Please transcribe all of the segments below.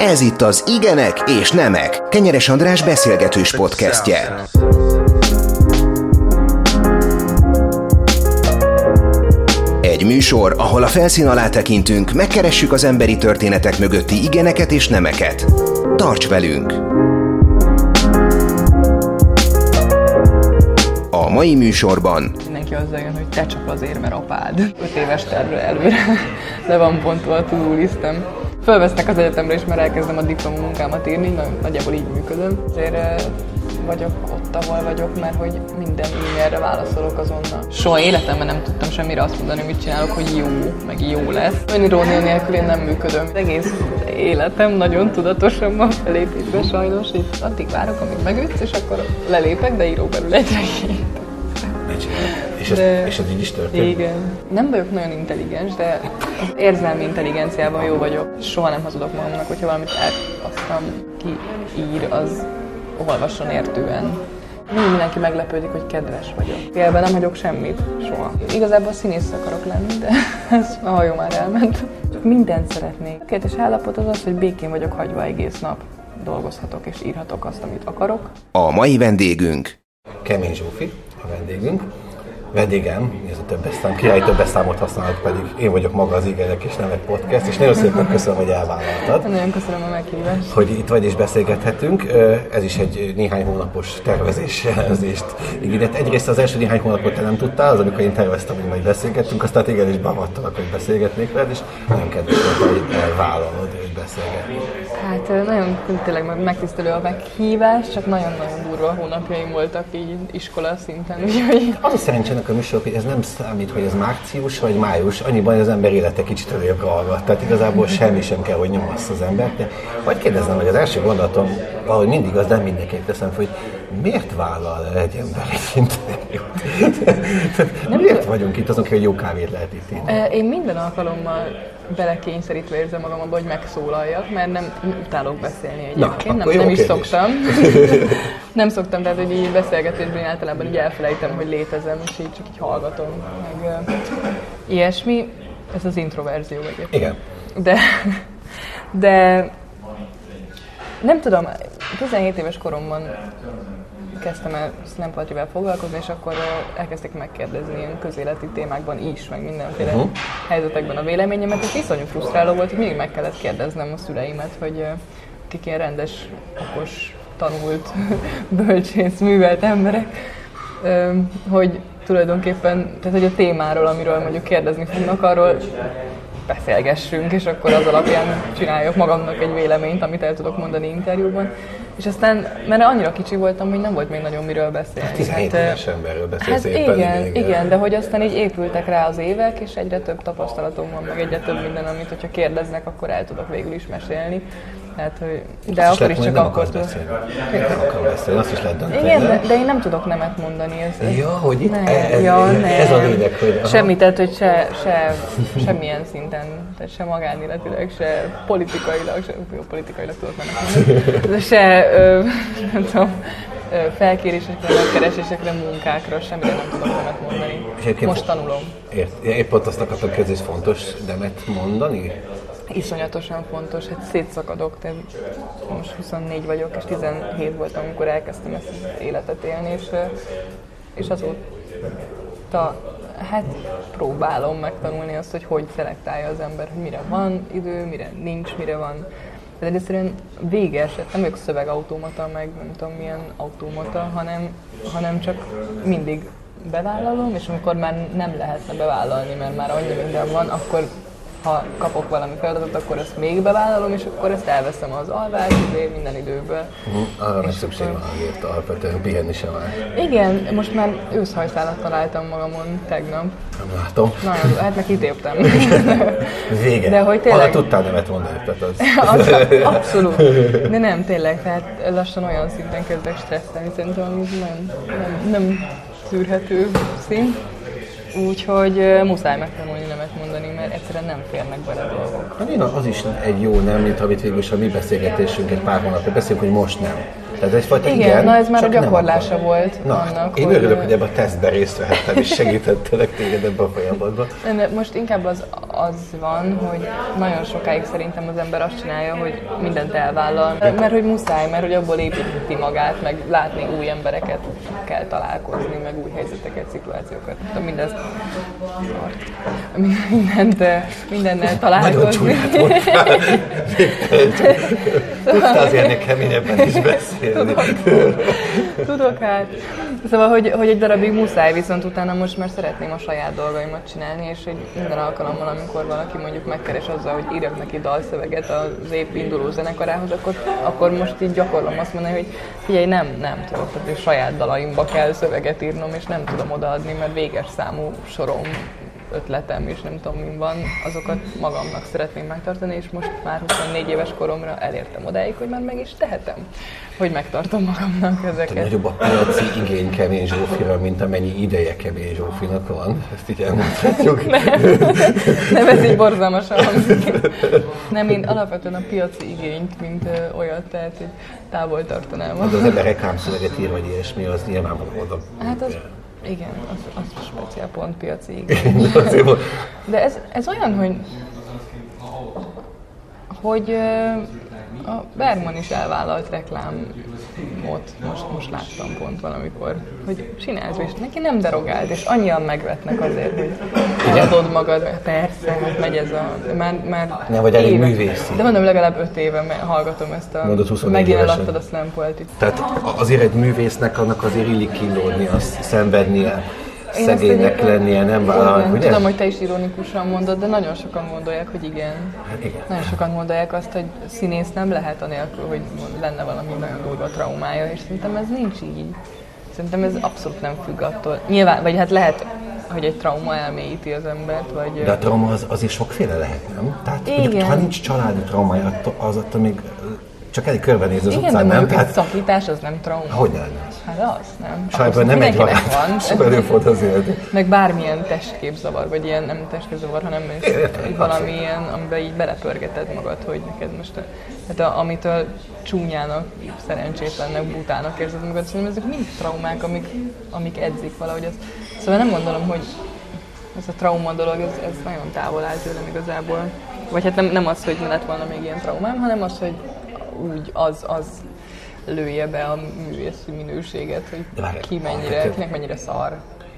Ez itt az Igenek és Nemek, Kenyeres András beszélgetős podcastje. Egy műsor, ahol a felszín alá tekintünk, megkeressük az emberi történetek mögötti igeneket és nemeket. Tarts velünk! A mai műsorban mindenki azzal jön, hogy te csak azért, mert apád 5 éves tervre előre le van pontva a to-do listem. Fölvesznek az egyetemre is, mert elkezdem a diplomamunkámat írni, nagyjából így működöm. Azért vagyok ott, ahol vagyok, mert hogy minden e-mailre válaszolok azonnal. Soha életemben nem tudtam semmire azt mondani, mit csinálok, hogy jó, meg jó lesz. Önirónia nélkül én nem működöm. Az egész életem nagyon tudatosan van felépítve sajnos. Itt addig várok, amíg megütsz, és akkor lelépek, de írok belőle egy regényt. És ez így is történt? Igen. Nem vagyok nagyon intelligens, de az érzelmi intelligenciában jó vagyok. Soha nem hazudok magamnak, hogyha valamit elpasztam, ki ír, az olvasson értően. Mindenki meglepődik, hogy kedves vagyok. Félben nem hagyok semmit, soha. Igazából színész akarok lenni, de ez a hajó már elment. Mindent szeretnék. A kérdés állapot az az, hogy békén vagyok hagyva egész nap. Dolgozhatok és írhatok azt, amit akarok. a mai vendégünk. Kemény Zsófi a vendégünk. Vendégem, ez a többes szám, királyi többes számot használok, pedig én vagyok maga az Igenek és Nemek podcast, és nagyon szépen köszönöm, hogy elvállaltad. Nagyon köszönöm a meghívást. Hogy itt vagy és beszélgethetünk. Ez is egy néhány hónapos tervezést igényelt. Egyrészt az első néhány hónapot te nem tudtál, az amikor én terveztem, hogy majd beszélgettünk, aztán téged is beavattalak, hogy beszélgetnék veled, és nagyon kedves volt, hogy vállalod, hogy beszélgetni. Hát nagyon tényleg megtisztelő a meghívás, csak nagyon-nagyon durva hónapjaim voltak így iskola szinten, úgyhogy... Az a szerencsének a műsor, hogy ez nem számít, hogy ez március vagy május, annyiban az ember élete kicsit előbb hallgat, tehát igazából semmi sem kell, hogy nyomasz az embert. De vagy kérdezem meg, az első gondolatom, valahogy mindig az nem mindenképp teszem, hogy miért vállal egy ember egy interjút? Miért vagyunk itt azon, hogy jó kávét lehet itt inni? Én minden alkalommal belekényszerítve érzem magam abba, hogy megszólaljak, mert nem utálok beszélni egyébként, nem is szoktam. Nem szoktam, tehát hogy így beszélgetésben én általában így elfelejtem, hogy létezem, és így csak így hallgatom, meg ilyesmi. Ez az introverzió egyébként. Igen. De nem tudom, 17 éves koromban kezdtem el slam poetryvel foglalkozni, és akkor elkezdték megkérdezni ilyen közéleti témákban is, meg mindenféle helyzetekben a véleményemet, és iszonyú frusztráló volt, hogy mindig meg kellett kérdeznem a szüleimet, hogy akik ilyen rendes, okos, tanult, bölcsész, művelt emberek, hogy tulajdonképpen, tehát hogy a témáról, amiről mondjuk kérdezni fognak, arról beszélgessünk, és akkor az alapján csináljak magamnak egy véleményt, amit el tudok mondani interjúban. És aztán, mert annyira kicsi voltam, hogy nem volt még nagyon miről beszélni. 17 éves emberről beszélsz éppen. Igen, de hogy aztán így épültek rá az évek, és egyre több tapasztalatom van, meg egyre több minden, amit hogyha kérdeznek, akkor el tudok végül is mesélni. Tehát, hogy, de azt akkor is csak akkor tudok. Nem akarom beszélni, azt is lehet dönteni. Igen, de én nem tudok nemet mondani. Ja, hogy itt ez a lényeg, hogy... Semmi, tehát, hogy semmilyen szinten, tehát se magánéletileg, se politikailag, politikailag tudok nemet mondani, de se, nem tudom, felkérésekre, megkeresésekre, munkákra, semmire nem tudok nemet mondani. Most tanulom. Épp ott azt akartam kérdezni, hogy fontos nemet mondani? Iszonyatosan fontos, hát szétszakadok, tehát most 24 vagyok, és 17 voltam, amikor elkezdtem ezt az életet élni, és azóta hát próbálom megtanulni azt, hogy szelektálja az ember, hogy mire van idő, mire nincs, mire van. Tehát egyszerűen végeesett, nem vagyok szövegautomata, meg nem tudom milyen automata, hanem csak mindig bevállalom, és amikor már nem lehetne bevállalni, mert már annyi minden van, akkor ha kapok valami feladatot, akkor ezt még bevállalom, és akkor ezt elveszem az alvást, minden időből. Arra meg szükség van azért, alapvetően pihenni sem áll. Igen, most már őszhajszálat találtam magamon tegnap. Nem látom. Nagyon, hát meg kitéptem. Vége. De hogy tényleg... Arra tudtál nemet mondani, tehát az... Abszolút. De nem, tényleg, tehát lassan olyan szinten kezdek stresszelni, szerintem, ami nem szűrhető szint. Úgyhogy muszáj megtanulni nemet mondani, mert egyszerűen nem férnek bele dolgok. Az is egy jó nem, mint amit végül is a mi beszélgetésünk egy pár hónapja beszélünk, hogy most nem. Tehát egyfajta igen, na ez már a gyakorlása volt annak. Én örülök, hogy ebben a tesztben részt vehettem, és segítettelek téged ebben a folyamatban. Most inkább az van, hogy nagyon sokáig szerintem az ember azt csinálja, hogy mindent elvállal, mert hogy muszáj, mert hogy abból építi magát, meg látni új embereket kell találkozni, meg új helyzeteket, szituációkat. Mindezt mindennel találkozni. Nagyon csúnyát mondtál. Tudtál azért keményebben is beszélni. Tudok hát. Szóval, hogy egy darabig muszáj, viszont utána most már szeretném a saját dolgaimat csinálni, és egy minden alkalommal, amikor valaki mondjuk megkeres azzal, hogy írjak neki dalszöveget az épp induló zenekarához, akkor most így gyakorlom azt mondani, hogy figyelj, nem tudok, tehát a saját dalaimba kell szöveget írnom, és nem tudom odaadni, mert véges számú sorom, ötletem, és nem tudom, mi van, azokat magamnak szeretném megtartani, és most már 24 éves koromra elértem odáig, hogy már meg is tehetem, hogy megtartom magamnak ezeket. Nagyobb a piaci igény Kemény Zsófira, mint amennyi ideje Kemény Zsófinak van. Ezt így elmondhatjuk. Nem, ez így borzalmasan hangzik. Nem, én alapvetően a piaci igényt, mint olyat, tehát hogy távol tartanám. Az ember reklámszöveget ír, vagy ilyesmi, az nyilvánvaló oda. Hát az, igen, az speciál pont piaci igény. De ez olyan, hogy a Bergman is elvállalt reklámot, most láttam pont valamikor, hogy csinálsz, és neki nem derogált, és annyian megvetnek azért, hogy adod magad, persze, hát megy ez a... Már nem vagy elég művészi. De mondom, legalább 5 éve hallgatom ezt a... Megint eladtad a slam poetit. Tehát azért egy művésznek annak azért illik kínlódni, azt szenvednie, szegénynek lennie, nem vállalni, ugye? Tudom, hogy te is ironikusan mondod, de nagyon sokan gondolják, hogy igen. Hát igen. Nagyon sokan gondolják azt, hogy színész nem lehet anélkül, hogy lenne valami nagyon durva traumája, és szerintem ez nincs így. Szerintem ez abszolút nem függ attól. Nyilván, vagy hát lehet, hogy egy trauma elmélyíti az embert, vagy... De a trauma azért sokféle lehet, nem? Tehát mondjuk, ha nincs családi traumája, az attól még csak elég körbenéz az utcán, nem? Igen, de szakítás az nem trauma. Hogy lenne? Hát az, nem. Sajnálom, nem egy halál, sok előfordul azért. Meg bármilyen testképzavar, vagy ilyen nem testképzavar, hanem valami ilyen, amiben így belepörgeted magad, hogy neked most, hát amitől csúnyának, szerencsétlennek, butának érzed magad, szerintem ezek mind traumák, amik edzik valahogy. Szóval nem gondolom, hogy ez a trauma dolog, ez nagyon távol áll tőlem igazából. Vagy hát nem az, hogy ne lett volna még ilyen traumám, hanem az, hogy úgy az lője be a művészi minőséget, hogy kinek mennyire szar.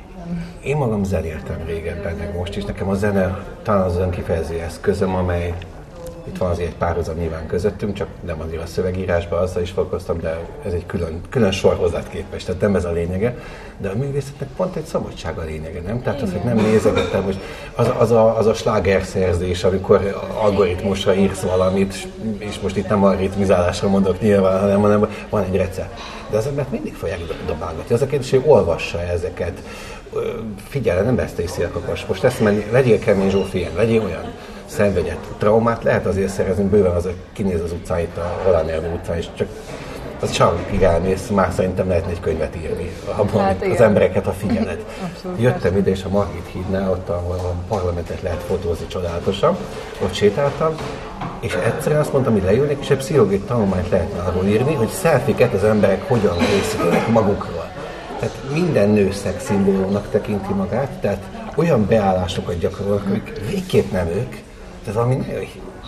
Én magam zenéltem régebben, meg most is. Nekem a zene talán az önkifejező eszközöm, amely itt van azért egy párhuzam nyilván közöttünk, csak nem azért a szövegírásban, azzal is foglalkoztam, de ez egy külön sor hozzád képest, tehát nem ez a lényege. De a művészetnek pont egy szabadság a lényege, nem? Tehát az, hogy nem nézegettem, hogy az a slágerszerzés, amikor algoritmusra írsz valamit, és most itt nem a ritmizálásra mondok nyilván, hanem van egy recept. De az embert mindig fogják dobálgatni. Az a kérdés, hogy olvassa ezeket. Figyelj, nem ezt teszi a kakas. Most ezt menni, legyél Kemény Zsófi ilyen, legyél olyan szenvedett traumát, lehet azért szerezni, bőven az, hogy kinéz az utcán, itt a Roland Erdő utcán, és csak az csavig elmész, már szerintem lehetne egy könyvet írni, abban hát az embereket, ha figyeled. Jöttem ide, és a Margit hídnál, ott, ahol a parlamentet lehet fotózni csodálatosan, ott sétáltam, és egyszerűen azt mondtam, hogy leülnék, és egy pszichológiai tanulmányt lehetne arról írni, hogy selfiket az emberek hogyan készítenek magukról. Tehát minden nő szexszimbólumnak tekinti magát, tehát olyan beállásokat gyakorolnak, amik végképp nem ők, ez valami nagyon...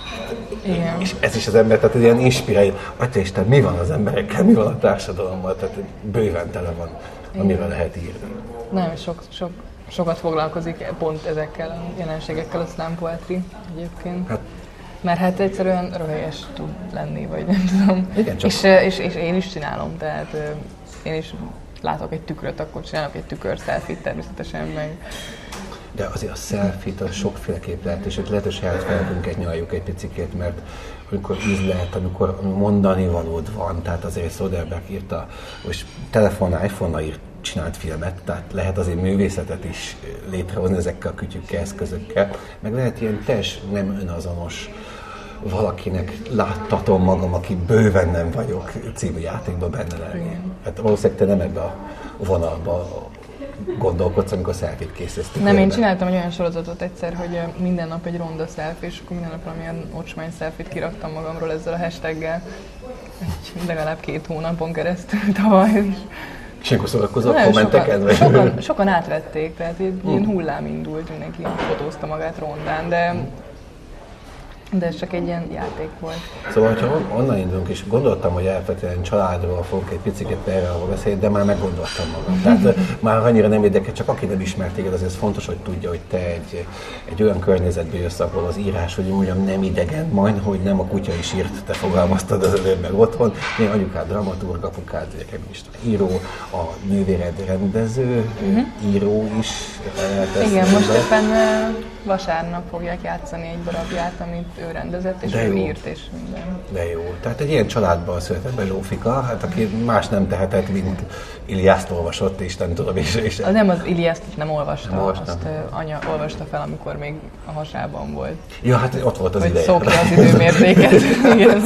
Igen. És ez is az ember, tehát ilyen inspirálja, Atya Isten, mi van az emberekkel, mi van a társadalommal, tehát bőven tele van, amivel lehet írni. Nagyon sokat foglalkozik pont ezekkel a jelenségekkel a slam poetry egyébként. Mert hát egyszerűen röhelyes tud lenni, vagy nem tudom. Igen, csak... és én is csinálom, tehát én is látok egy tükröt, akkor csinálok egy tükör-selfie-t természetesen, meg... De azért a selfie-t az sokféleképp lehet, és lehet, hogy saját felünket nyaljuk egy picikét, mert amikor ízlet, amikor mondani valód van, tehát azért Soderbergh írta, most iPhone-nal csinált filmet, tehát lehet azért művészetet is létrehozni ezekkel a kütyükkel, eszközökkel, meg lehet ilyen teljes nem önazonos valakinek láttatom magam, aki bőven nem vagyok című játékban benne lenni. Hát valószínűleg te nem ebbe a vonalba gondolkodsz, amikor selfie-t készítesz. Nem, én csináltam egy olyan sorozatot egyszer, hogy minden nap egy ronda selfie, és akkor minden nap valamilyen ocsmány selfie-t kiraktam magamról ezzel a hashtaggel. legalább 2 hónapon keresztül tavaly is. És akkor szórakozott kommenteket? Sokan átvették, tehát ilyen hullám indult, mindenki fotózta magát rondán, de ez csak egy ilyen játék volt. Szóval, ha onnan indulunk, és gondoltam, hogy alapvetően családról fogok egy picit erre beszélni, de már meggondoltam magam. Tehát már annyira nem érdekel, csak aki nem ismert téged, azért fontos, hogy tudja, hogy te egy olyan környezetből jössz, ahol az írás, hogy mondjam, nem idegen, majd, hogy nem a kutya is írt, te fogalmaztad az előbb meg otthon. Én anyukád dramaturg, apukád író, a nővéred rendező, író is. Igen, most éppen vasárnap fogják játszani egy darabját, amit ő rendezett, és ő írt, és minden. De jó. Tehát egy ilyen családban született be Zsófika, hát aki más nem tehetett, mint Iliászt olvasott, és nem tudom, és... Nem, az Iliászt nem olvasta, azt anya olvasta fel, amikor még a hasában volt. Ja, hát ott volt az hogy ideje. Hogy szokja az időmértéket. Igen.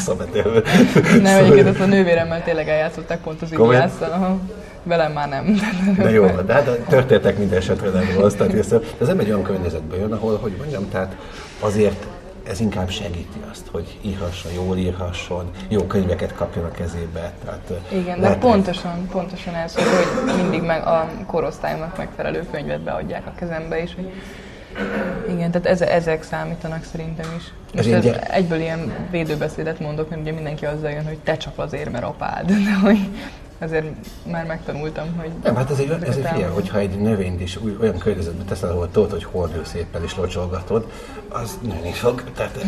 Nem, egyébként azt a nővéremmel tényleg eljátszották pont az Iliásszal. Velem már nem. De jó, de hát történtek minden esetre nem rossz. Tehát ez nem egy olyan környezetből jön, ahol, hogy mondjam, tehát azért ez inkább segíti azt, hogy írhasson, jól írhasson, jó könyveket kapjon a kezébe. Tehát igen, de pontosan ez, hogy mindig meg a korosztálynak megfelelő könyvet beadják a kezembe is. Hogy igen, tehát ezek számítanak szerintem is. Most egyből ilyen védőbeszédet mondok, mert ugye mindenki azzal jön, hogy te csak azért, mert apád. De hogy ezért már megtanultam, hogy... Nem, hát ez egy figyelj, hogyha egy növényt is olyan környezetbe teszel, ahol tudod, hogy hordő szépen is locsolgatod, az nőni fog. Tehát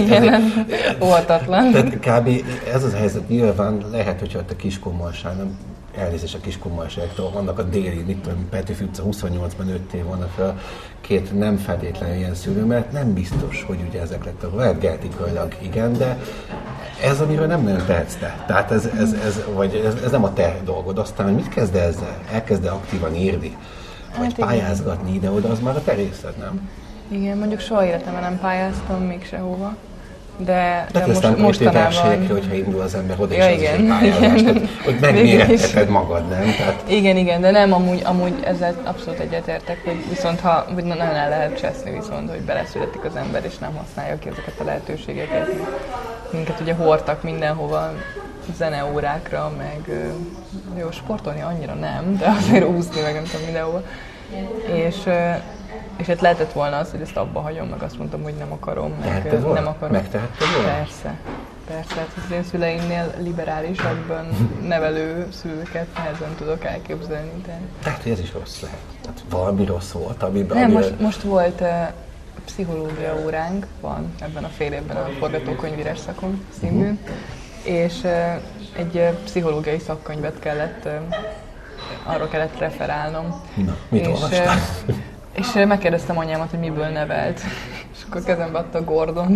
óvatatlan. Tehát kb. Ez az a helyzet nyilván lehet, hogyha a Kiskunmalsán, elnézést a Kiskunmalsáktól, vannak a déli, mit tudom, Petőfi utca 28-ban nőttél volna fel, 2 nem feltétlenül ilyen szülő, mert nem biztos, hogy ugye ezek lettek. Lehet genetikailag igen, de ez, amiről nem nagyon tehetsz te. Tehát ez nem a te dolgod. Aztán, hogy mit kezd ezzel? Elkezd aktívan írni? Vagy hát pályázgatni ide-oda, az már a te részed, nem? Igen, mondjuk soha életemben nem pályáztam még sehova. De mostanában... hogyha indul az ember oda is az egy pályázást, hogy megméretteted magad, nem? Tehát... Igen, de nem, amúgy ezzel abszolút egyetértek, hogy viszont hogy nagyon el lehet cseszni viszont, hogy beleszületik az ember, és nem használja ki ezeket a lehetőségeket. Minket ugye hordtak mindenhova, zeneórákra, meg jó, sportolni annyira nem, de azért úszni meg nem tudom mindenhova. És hát lehetett volna az, hogy ezt abba hagyom, meg azt mondtam, hogy nem akarom, meg nem akarom. Megtehetted volna? Persze. Hát az én szüleimnél liberálisabban nevelő szülőket nehezen tudok elképzelni. Tehát, hogy ez is rossz lehet. Tehát valami rossz volt, amiben... Nem, most volt pszichológia óránk, van ebben a fél évben a forgatókönyvírás szakon című, és egy pszichológiai szakkönyvet kellett, arról kellett referálnom. Na, mit olvastál? És megkérdeztem anyámat, hogy miből nevelt, és akkor kezembe adta Gordont.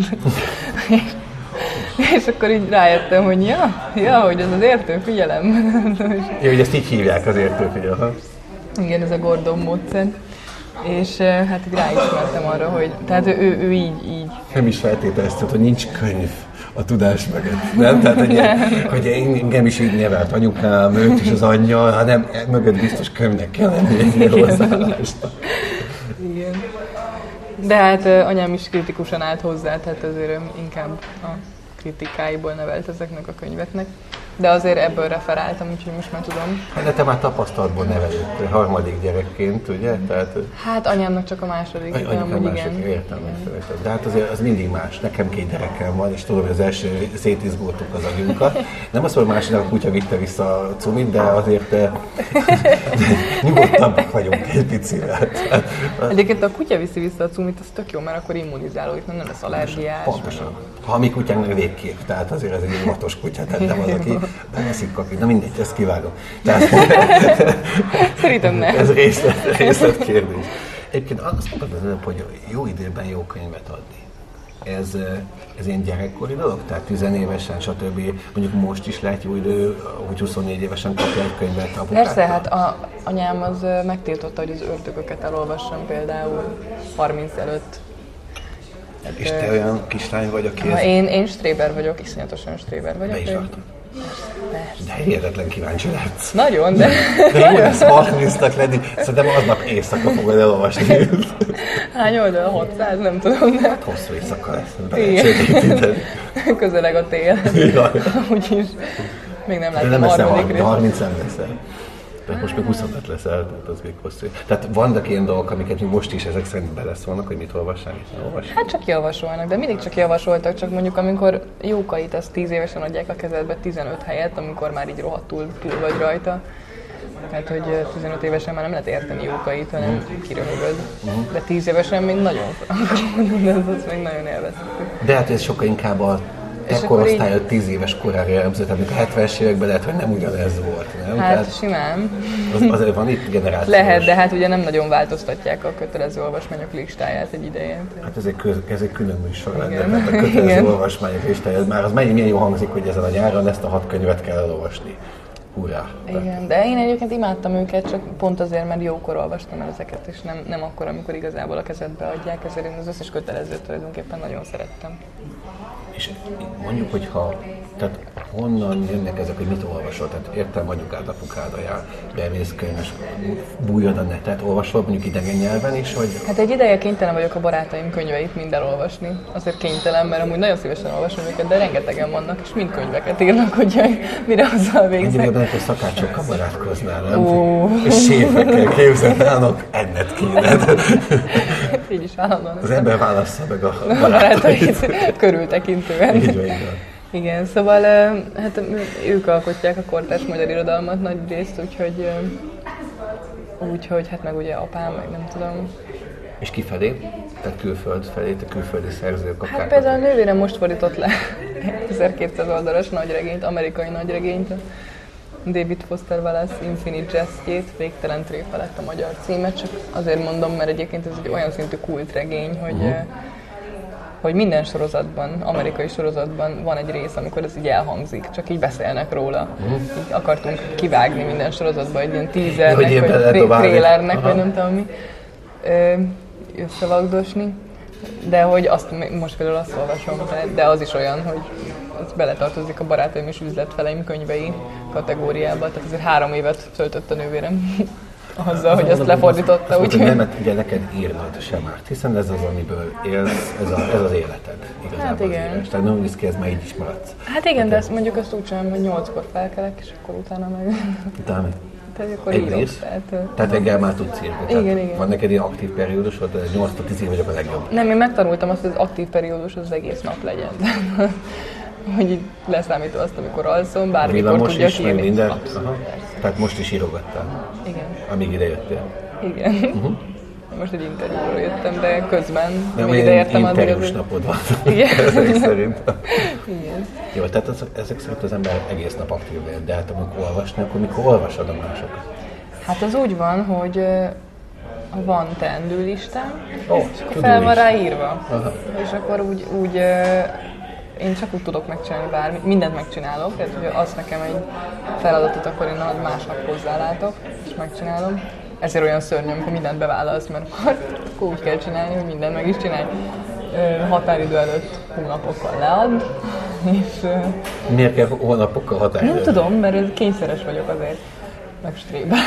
És akkor így rájöttem, hogy hogy ez az értőfigyelem. Ja, hogy ezt így hívják, az értőfigyelem. Igen, ez a Gordon módszer. És hát így ráismertem arra, hogy tehát ő így. Nem is feltételezted, hogy nincs könyv a tudás mögött, nem? Tehát, hogy engem is így nevelt anyukám, őt is az anyja, hanem mögött biztos könyvnek kell lenni egy hozzáállást. Igen. De hát anyám is kritikusan állt hozzá, tehát azért inkább a kritikáiból nevelt ezeknek a könyveknek. De azért ebből referáltam, úgyhogy most már tudom. De te már tapasztalatból nevelődtél, harmadik gyerekként, ugye? Tehát, hát anyámnak csak a második. Igen. Értem. De hát azért az mindig más. Nekem 2 gyerekem van, és tudom, hogy az első szétizgultuk az agyunkat. Nem azt mondom, másodnak a kutya vitte vissza a cumit, de azért nyugodtabbak vagyunk egy picivel. Egyébként a kutya viszi vissza a cumit, az tök jó, mert akkor immunizálódik, nem lesz allergiás. Pontosan. Ha a mi kutyánknak végképp, tehát azért ez egy óvatos kutya, tehát nem az, aki beszik kakit. Na mindegy, ezt kivágom. Szerintem nem. Ez részletkérdés. Egyébként azt mondtad az előbb, hogy jó időben jó könyvet adni. Ez ilyen gyerekkori dolog? Tehát 10 évesen, stb. Mondjuk most is lehet jó idő, hogy 24 évesen kapja egy könyvet apukától? Persze, hát anyám az megtiltotta, hogy az ördögöket elolvassam például 30 előtt. Hát, és te olyan kislány vagy, aki Én stréber vagyok, iszonyatosan stréber vagyok. Be is raktam. Persze. De hihetetlen kíváncsi lehetsz. Nagyon, de... De jó lesz harmincnak lenni, szerintem aznap éjszaka fogod elolvasni. Hány oldal? 600? Nem tudom, de... Hosszú éjszaka lesz. Közeleg a tél. Úgyis még nem láttam a harmadik részt. 30 nem leszel. Tehát most még 25 leszel, tehát az még hosszú. Tehát vannak ilyen dolgok, amiket most is ezek szerint beleszólnak, hogy mit olvassál, mit nem olvassál? Hát csak javasolnak, de mindig csak javasoltak, csak mondjuk amikor jókait azt 10 évesen adják a kezedbe 15 helyett, amikor már így rohadtul túl vagy rajta. Tehát, hogy 15 évesen már nem lehet érteni jókait, hanem kiröhögöd. De 10 évesen még nagyon frankon, de az még nagyon élvezhető. De hát ez sokkal inkább a te korosztályod 10 éves korára jellemző, tehát a 70-es években lehet, hogy nem ugyanez volt, nem? Hát tehát simán. Azért van itt generációs. Lehet, de hát ugye nem nagyon változtatják a kötelező olvasmányok listáját egy ideje. Hát ez egy külön műsor lenne, tehát a kötelező olvasmányok listáját. Már az milyen jó hangzik, hogy ezen a nyáron ezt a 6 könyvet kell elolvasni. Hurrá! Igen, de én egyébként imádtam őket, csak pont azért, mert jókor olvastam el ezeket, és nem akkor, amikor igazából a kezedbe adják, ezért én az összes kötelezőt tulajdonképpen nagyon szerettem. És mondjuk, hogyha, tehát honnan jönnek ezek, hogy mit olvasol? Tehát értem, anyukád, apukád, bemész könyves, bújod a netet, olvasol mondjuk idegen nyelven is, hogy... Hát egy ideje kénytelen vagyok a barátaim könyveit mind elolvasni. Azért kénytelen, mert amúgy nagyon szívesen olvasom őket, de rengetegen vannak, és mind könyveket írnak, hogy mire azzal végzek. Egyébként neked szakácsokkal barátkoznál, nem? És séfekkel képzelnának, enned kéne. Így is állandóan. Az ember válassza meg a barátait. Körültekintően. Így van. Igen, szóval hát ők alkotják a kortárs magyar irodalmat nagy részt, úgyhogy hát meg ugye apám, meg nem tudom. És kifelé? Tehát külföld felé, a külföldi szerzők akár? Hát például a nővérem most fordított le 1200 oldalas nagyregényt, amerikai nagyregényt, David Foster Wallace Infinite Jest-jét, Végtelen tréfa lett a magyar címe, csak azért mondom, mert egyébként ez egy olyan szintű kultregény, hogy minden sorozatban, amerikai sorozatban van egy rész, amikor ez így elhangzik, csak így beszélnek róla. Így akartunk kivágni minden sorozatban egy ilyen teasernek, vagy trailernek, vagy nem tudom mi, összevagdosni. De hogy azt most például azt olvasom, de az is olyan, hogy ez beletartozik a barátaim és üzletfeleim könyvei kategóriába, tehát azért 3 évet töltött a nővérem azzal, hogy ezt lefordította. Úgyhogy nemet ugye neked írnod sem árt, hiszen ez az, amiből élsz, ez az életed igazából. Hát igen. Az tehát nem úgy ki, ez már így is maradsz. Hát igen, de ezt mondjuk azt úgy csinálom, hogy 8-kor felkelek, és akkor utána meg... Utána? Tehát akkor egy írok. rész? Tehát reggel már tudsz írni. Igen. Van neked ilyen aktív periódusod, 8-10 vagyok a legjobb. Nem, én megtanultam azt, hogy az aktív periódus az egész nap legyen. Hogy így leszámítva azt, amikor alszom, bármikor tudjak írni. Minden? Tehát most is írogattál? Igen. Amíg ide jöttél? Igen. Most egy interjúról jöttem, de közben még ide értem addig. Interjús napod van. Igen. Ezek szerint. Igen. Jó, tehát ezek szerint az ember egész nap aktív lehet, de hát amikor olvasni, akkor mikor olvasod a másokat? Hát az úgy van, hogy van teendőlistám, és akkor fel tudó van rá írva. Aha. És akkor úgy én csak úgy tudok megcsinálni bármit, mindent megcsinálok, tehát hogy az nekem egy feladatot, akkor én másnap hozzálátok, és megcsinálom. Ezért olyan szörnyű, amikor mindent bevállalsz, mert akkor úgy kell csinálni, hogy mindent meg is csinálj. Határidő előtt hónapokkal lead, és... Miért kell hónapokkal határidő? Nem tudom, mert kényszeres vagyok azért, meg strébel.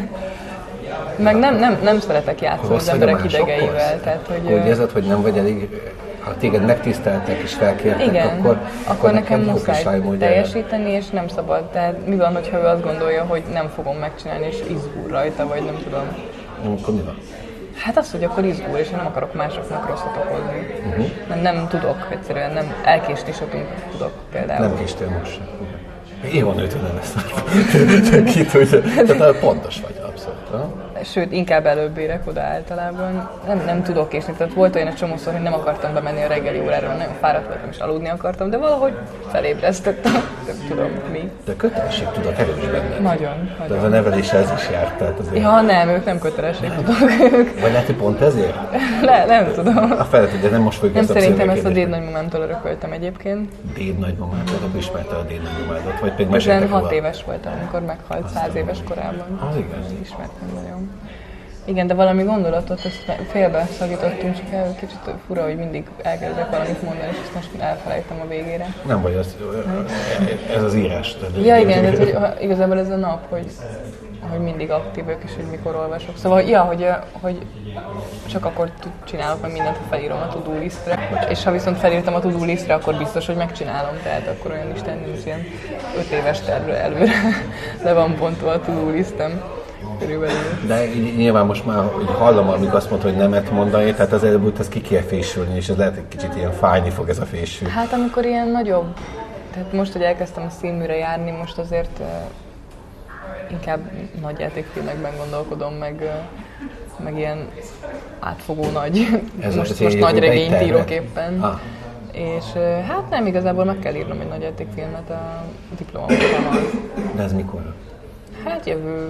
Meg nem szeretek játszani az emberek idegeivel, tehát hogy... Úgy érzed, hogy nem vagy elég... Ha téged megtiszteltek és felkértek, igen, akkor nekem muszáj teljesíteni, és nem szabad. Tehát mi van, hogyha ő azt gondolja, hogy nem fogom megcsinálni, és izgul rajta, vagy nem tudom. Akkor mi van? Hát az, hogy akkor izgul, és én nem akarok másoknak rosszat okozni. Nem tudok, egyszerűen nem, elkésni se tudok például. Nem késtél most sem. Jó nőtől nem ezt. Ki tudja. Tehát pontos vagy, abszolút. Sőt, inkább előbb érek oda általában. Nem tudok késni. Tehát volt olyan egy csomószor, hogy nem akartam bemenni a reggeli órára, nagyon fáradt voltam és aludni akartam, de valahogy felébresztettem. Nem tudom mi. De kötelesség tudok erős benned. Nagyon. De az a nevelésre ez is járt. Tehát azért... Ja, nem, ők nem kötelesség tudok. Vagy lehet, hogy pont ezért? Nem tudom. A felett, de nem most fogjuk ezt a szerintem ezt a dédnagymamámtól örököltem egyébként. Dédnagymamától? Akkor ismerte a dédnagymamádat? Vagy pedig meséltek 6 éves voltam, amikor meghalt 100 éves korában. Az igaz. Ismertem nagyon. Igen, de valami gondolatot, ezt félbe szakítottunk, csak kicsit fura, hogy mindig elkezdek valamit mondani, és ezt most elfelejtem a végére. Nem vagy, ez az írás. Ja igen, de hogy igazából ez a nap, hogy mindig aktív vagyok, és hogy mikor olvasok. Szóval, hogy csak akkor csinálok meg mindent, ha felírom a to-do listre. És ha viszont felírtam a to-do listre, akkor biztos, hogy megcsinálom. Tehát akkor olyan listán nincs ilyen 5 éves tervre előre le van pontva a to-do listem. Körülbelül. De nyilván most már hallom, amikor azt mondta, hogy nemet mondani, tehát az előbb ez ki kell fésülni, és ez lehet, hogy kicsit ilyen fájni fog ez a fésű. Hát amikor ilyen nagyobb, tehát most, hogy elkezdtem a színműre járni, most azért inkább nagy játékfilmekben gondolkodom, meg ilyen átfogó nagy, most nagy regényt írok éppen. Ah. És hát nem, igazából meg kell írnom egy nagy játékfilmet a diplomamunkámmal. De ez mikor? Hát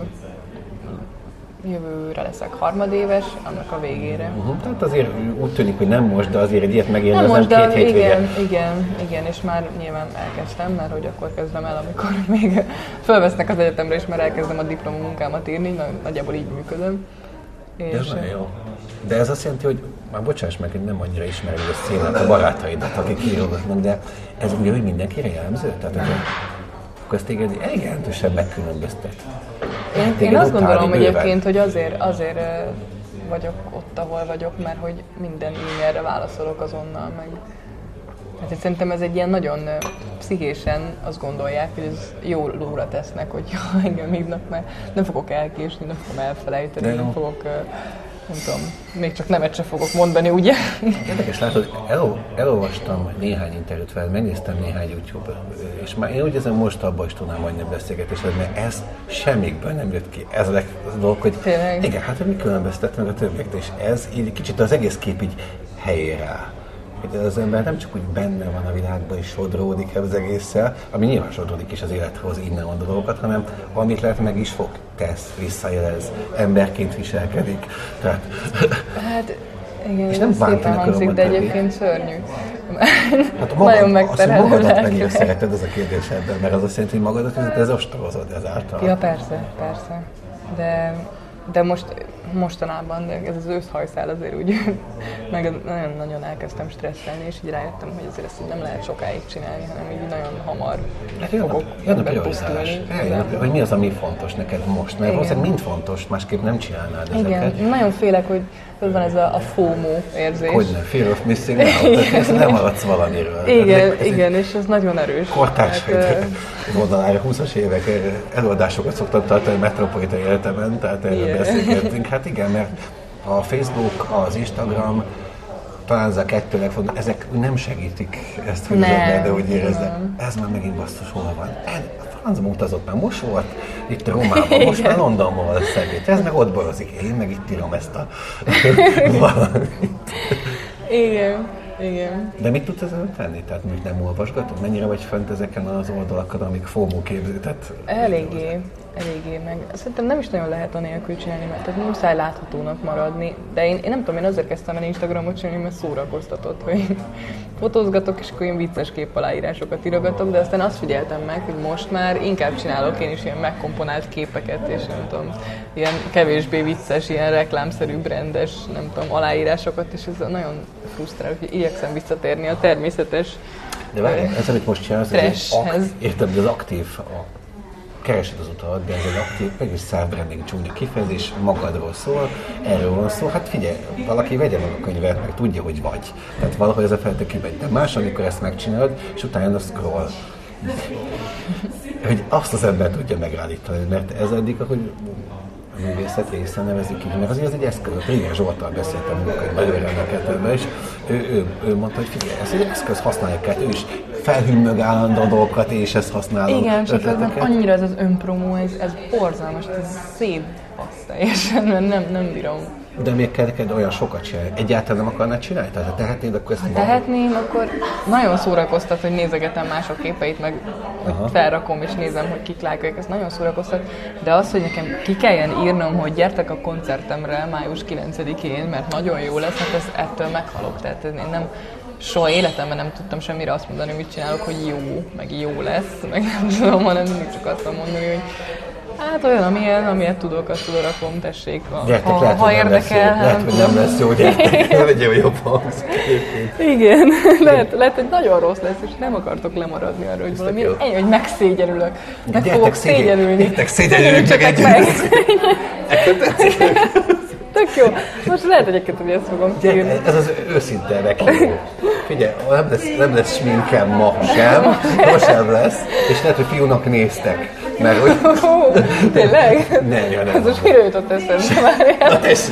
jövőre leszek harmadéves, annak a végére. Tehát azért úgy tűnik, hogy nem most, de azért egy ilyet megírni, az nem 2 hétvége. Igen, és már nyilván elkezdtem, mert hogy akkor kezdem el, amikor még fölvesznek az egyetemre, és már elkezdem a diplomamunkámat írni, nagyjából így működöm. És ez nagyon jó. De ez azt jelenti, hogy már bocsáss meg, hogy nem annyira ismerem a színát, a barátaidat, akik írogatnak, de ez ugye, hogy mindenkire jellemző? Tehát akkor ezt téged elég jelentősen megkülönböztet. Én azt gondolom egyébként, hogy azért vagyok ott, ahol vagyok, mert hogy minden e-mailre válaszolok azonnal, meg hát szerintem ez egy ilyen nagyon pszichésen azt gondolják, hogy ez jó lóra tesznek, hogy engem hívnak, mert nem fogok elkésni, nem fogom elfelejteni, nem fogok, nem tudom, még csak nemet se fogok mondani, ugye? Érdekes, látod, elolvastam néhány interjút fel, megnéztem néhány YouTube, és már én úgy érzem, most abban is tudnám majdnem beszélgetésre, mert ez semmikből nem jött ki. Ez a dolog, hogy tényleg? Igen, hát mi különböztet meg a többiektől, és ez így kicsit az egész kép így helyére áll. Hogy az ember nem csak úgy benne van a világban és sodródik az egésszel, ami nyilván sodródik is az élethoz innen a dolgokat, hanem amit lehet meg is fog, tesz, visszajelez, emberként viselkedik. Tehát... Hát igen, és nem szépen hangzik, de egyébként szörnyű. Hát nagyon megterhelő. Azt, hogy magadat mennyire szereted, ez a kérdés ebben, mert az azt jelenti, hogy magadat ez ostorozod ezáltal. Ja, persze. De mostanában, de ez az őszhajszál azért úgy, meg nagyon elkezdtem stresszelni, és így rájöttem, hogy azért ezt nem lehet sokáig csinálni, hanem így nagyon hamar fogok pusztulni. Hogy mi az, ami fontos neked most, mert valószínűleg mind fontos, másképp nem csinálnád ezeket. Igen, nagyon félek, hogy van ez a FOMO érzés. Hogyne, fear of missing out, tehát nem maradsz valamiről. Igen, és ez nagyon erős. Kortárs oldalára 20-as évek előadásokat szoktam tartani a Metropolitan Egyetemen, tehát erről beszélgettünk. Hát igen, mert a Facebook, az Instagram, talán ez a 2 legfontosabb, ezek nem segítik ezt, hogy az ember, de úgy érezze, ez már megint basszus, hol van. Francba utazott már, most volt itt Rómában, most már Londonban van a szegény, ez meg ott borozik, én meg itt írom ezt a valamit. Igen. De mit tudsz ezzel tenni? Tehát mit nem olvasgatod? Mennyire vagy fönt ezeken az oldalakon, amik FOMO képzőtet? Eléggé, meg szerintem nem is nagyon lehet anélkül csinálni, mert tehát muszáj láthatónak maradni, de én nem tudom, én azért kezdtem el Instagramot csinálni, mert szórakoztatott, hogy fotózgatok, és akkor ilyen vicces kép aláírásokat írogatok, de aztán azt figyeltem meg, hogy most már inkább csinálok én is ilyen megkomponált képeket, és nem tudom, ilyen kevésbé vicces, ilyen reklámszerű, brandes, nem tudom, aláírásokat, és ez nagyon frusztrál, hogy igyekszem visszatérni a természetes de várj, ez, amit most csinálsz, értem, hogy az aktív, keresed az utadat, de ez egy aktív, mégis self-branding csúnya kifejezés, magadról szól, erről van szó. Hát figyelj, valaki vegye meg a könyvet, meg tudja, hogy vagy. Tehát valahogy ez a feltétlenül kimegy. De más, amikor ezt megcsinálod, és utána a scroll. Hogy azt az ember tudja megállítani, mert ez eddig, ahogy a művészet része nevezik így, mert azért ez egy eszköz. Régen Zsolttal beszéltem munkai előrendelkedőben, és ő mondta, hogy figyelj, ez egy eszköz, használják el, ő is felhümmög állandó dolgokat, és ezt használom. Igen, csak annyira ez az önpromó, ez borzalmas, ez szép fasz teljesen, mert nem bírom. De még kell neked olyan sokat csinálni? Egyáltalán nem akarnád csinálni? Tehát ha tehetnéd, akkor ezt... Ha tehetném, akkor nagyon szórakoztat, hogy nézegetem mások képeit, meg felrakom és nézem, hogy kik lájkolják, ez nagyon szórakoztat. De az, hogy nekem ki kelljen írnom, hogy gyertek a koncertemre május 9-én, mert nagyon jó lesz, hát ettől meghalok. Tehát én nem... Soha életemben nem tudtam semmire azt mondani, mit csinálok, hogy jó, meg jó lesz, meg nem tudom, hanem mindig csak azt mondani, hogy Hát olyan, amilyet tudok, azt oda rakom, tessék. Gyertek, ha érdekel. Lehet, hogy nem lesz jó, gyertek, nem egy jobb hangsz. Igen, lehet, hogy nagyon rossz lesz, és nem akartok lemaradni arra, hogy valami ennyi, hogy megszégyenülök. Meg fogok szégyenülni. Gyertek, szégyenülünk csak egyet. Ekkor tetszik. Tök jó. Most lehet egyébként, hogy ezt fogom kívülni. Ez az őszinte meghívó. Figyelj, nem lesz sminkem ma sem lesz, és lehet, hogy fiúnak néztek. Mert hogy... Tényleg? Nem. Ez most mire jutott eszembe már? Na tessék!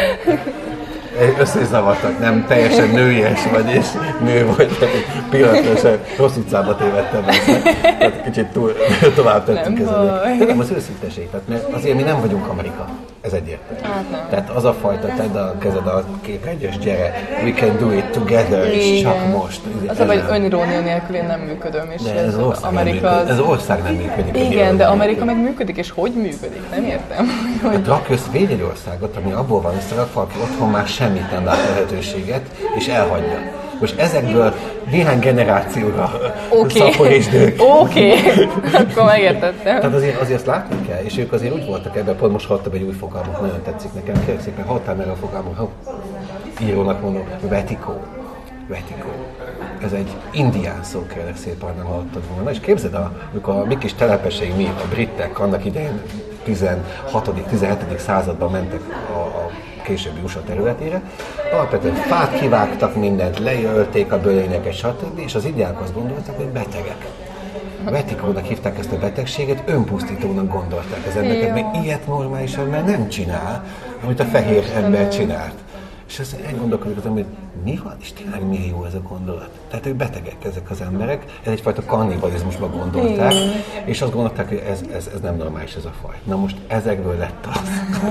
Összezavartak, nem teljesen nőies vagy, és nő vagy, tehát pillanatosan rossz utcába tévedtem össze. Tehát kicsit tovább tettünk ezen. De nem az őszinteség, mert azért mi nem vagyunk Amerika. Ez egyértelmű. Hát nem. Tehát az a fajta, tedd a kezed a képernyős, gyere, we can do it together, és csak most. Az a vagy önirónia nélkül én nem működöm, és de ez Amerika az... Ez ország nem működik. Igen, de Amerika meg működik, és hogy működik? Nem értem. Hát rak össze, védj egy országot, ami abból van összerakva, aki otthon már semmit nem lát lehetőséget, és elhagyja. Most ezekből néhány generációra szaporítsd ők. Oké, akkor megértettem. Tehát azért azt látni kell, és ők azért úgy voltak ebben, pont most hallottam egy új fogalmat, nagyon tetszik nekem, kérlek szépen, hallottál meg a fogalmat, írónak mondom, vertigo. Ez egy indián szó, kérlek szépen, nem hallottad volna. És képzeld, amikor a mi kis telepeseink, mi, a britek annak idején 16.-17. században mentek a későbbi USA területére, alapvetően fát kivágtak mindent, leölték a bölényeket, stb. És az indiánok azt gondoltak, hogy betegek. Vertigónak hívták ezt a betegséget, önpusztítónak gondolták az embereket, meg ilyet normális ember nem csinál, amit a fehér ember csinált. És azt elgondolkodik, hogy mi van, és tényleg milyen jó ez a gondolat. Tehát ők betegek ezek az emberek, ez egyfajta kannibalizmusba gondolták, és azt gondolták, hogy ez nem normális ez a faj. Na most ezekből lett az,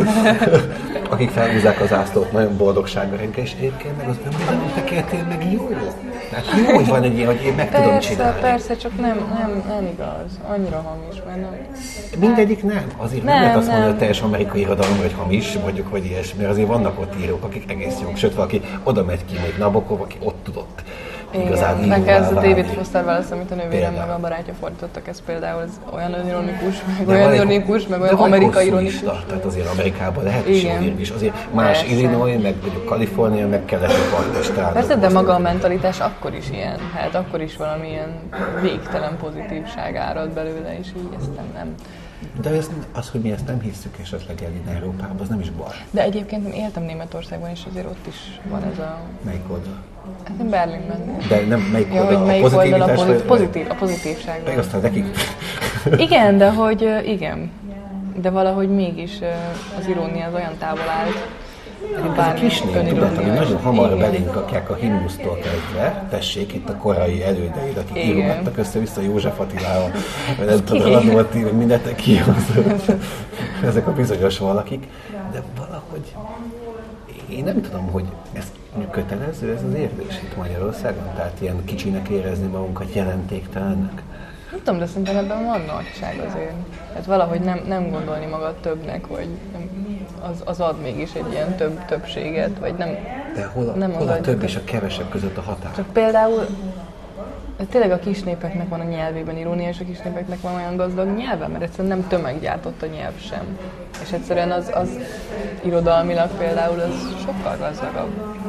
akik felhúzzák az ászlót nagyon boldogsággal reggel, és egyébként meg az önbizalom tekintén meg jó. Tehát jó, hogy van egy ilyen, hogy én meg tudom csinálni. Persze, csak nem igaz. Annyira hamis, mert nem... Mindegyik nem. Azért nem lehet azt mondani, hogy a teljes amerikai irodalom, hogy hamis, mondjuk, hogy ilyesmi, mert azért vannak ott írók, akik egész jók. Sőt, valaki oda megy ki, még Nabokov, aki ott tudott igazán íróvá válni. Ez a David Foster Wallace, amit a nővérem meg a barátja fordítottak, ez például ez olyan önironikus, meg olyan ironikus, meg olyan amerikai ironikus. Tehát azért Amerikában lehet is jól írni, és azért más Illinois, meg Kalifornia, meg keleti partistán. Persze, de maga a mentalitás akkor is ilyen, hát akkor is valamilyen végtelen pozitívság árad belőle, és így ezt nem. De az, hogy mi ezt nem hisszük esetleg el Európában, az nem is baj. De egyébként én éltem Németországban, és azért ott is van ez a... Melyik oldal? Hát én Berlinben. De nem melyik oldal? Ja, melyik oldal a pozitívság. Meg aztán nekik... Igen, de hogy igen. De valahogy mégis az irónia az olyan távol állt. Ez a kisnél, tudod, ami nagyon hamar belénk rakják a himnusztól kezdve, tessék, itt a korai elődeid, akik írogattak össze-vissza József Attilával, nem tudom, Radnóti, mindent kihozott, ezek a bizonyos valakik, de valahogy én nem tudom, hogy ez kötelező, ez az érzés itt Magyarországon, tehát ilyen kicsinek érezni magunkat, jelentéktelennek. Nem tudom, de szerintem ebben van nagyság azért. Hát valahogy nem gondolni magad többnek, vagy az ad mégis egy ilyen többséget, vagy nem... De hol a több és a kevesebb között a határ? Csak például tényleg a kisnépeknek van a nyelvében irónia, és a kisnépeknek van olyan gazdag nyelve, mert egyszerűen nem tömeggyártott a nyelv sem. És egyszerűen az irodalmilag például az sokkal gazdagabb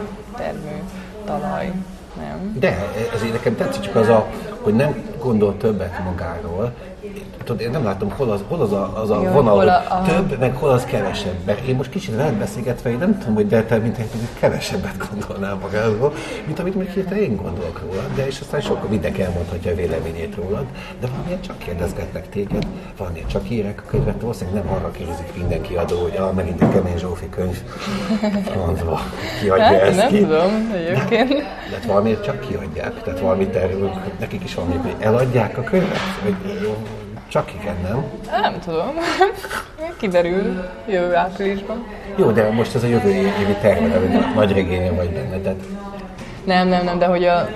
termőtalaj. Nem. De ezért nekem tetszik csak hogy nem gondol többet magáról. Tudod, én nem látom, hol az a vonal, hogy több, meg hol az kevesebb. Mert én most kicsit veled beszélgetve, én nem tudom, hogy de te mint kevesebbet gondolnál magáról, mint amit még hirtelen én gondolok rólad, de és aztán sokkal mindenki elmondhatja a véleményét rólad, de valamiért csak kérdezgetnek téged, valamiért csak írek a könyvet, valószínűleg nem arra kérdezik minden kiadó, hogy megint egy Kemény Zsófi könyv, francba kiadja ezt nem ki. Nem tudom, egyébként. De valamiért csak kiadják, tehát valami terülünk, nekik is valami, hogy eladják a könyvet, vagy csak igen, nem? Nem tudom. Kiderül jövő áprilisban. Jó, de most ez a jövő évi terve, hogy nagy regénye vagy benne, tehát... Nem, de hogy az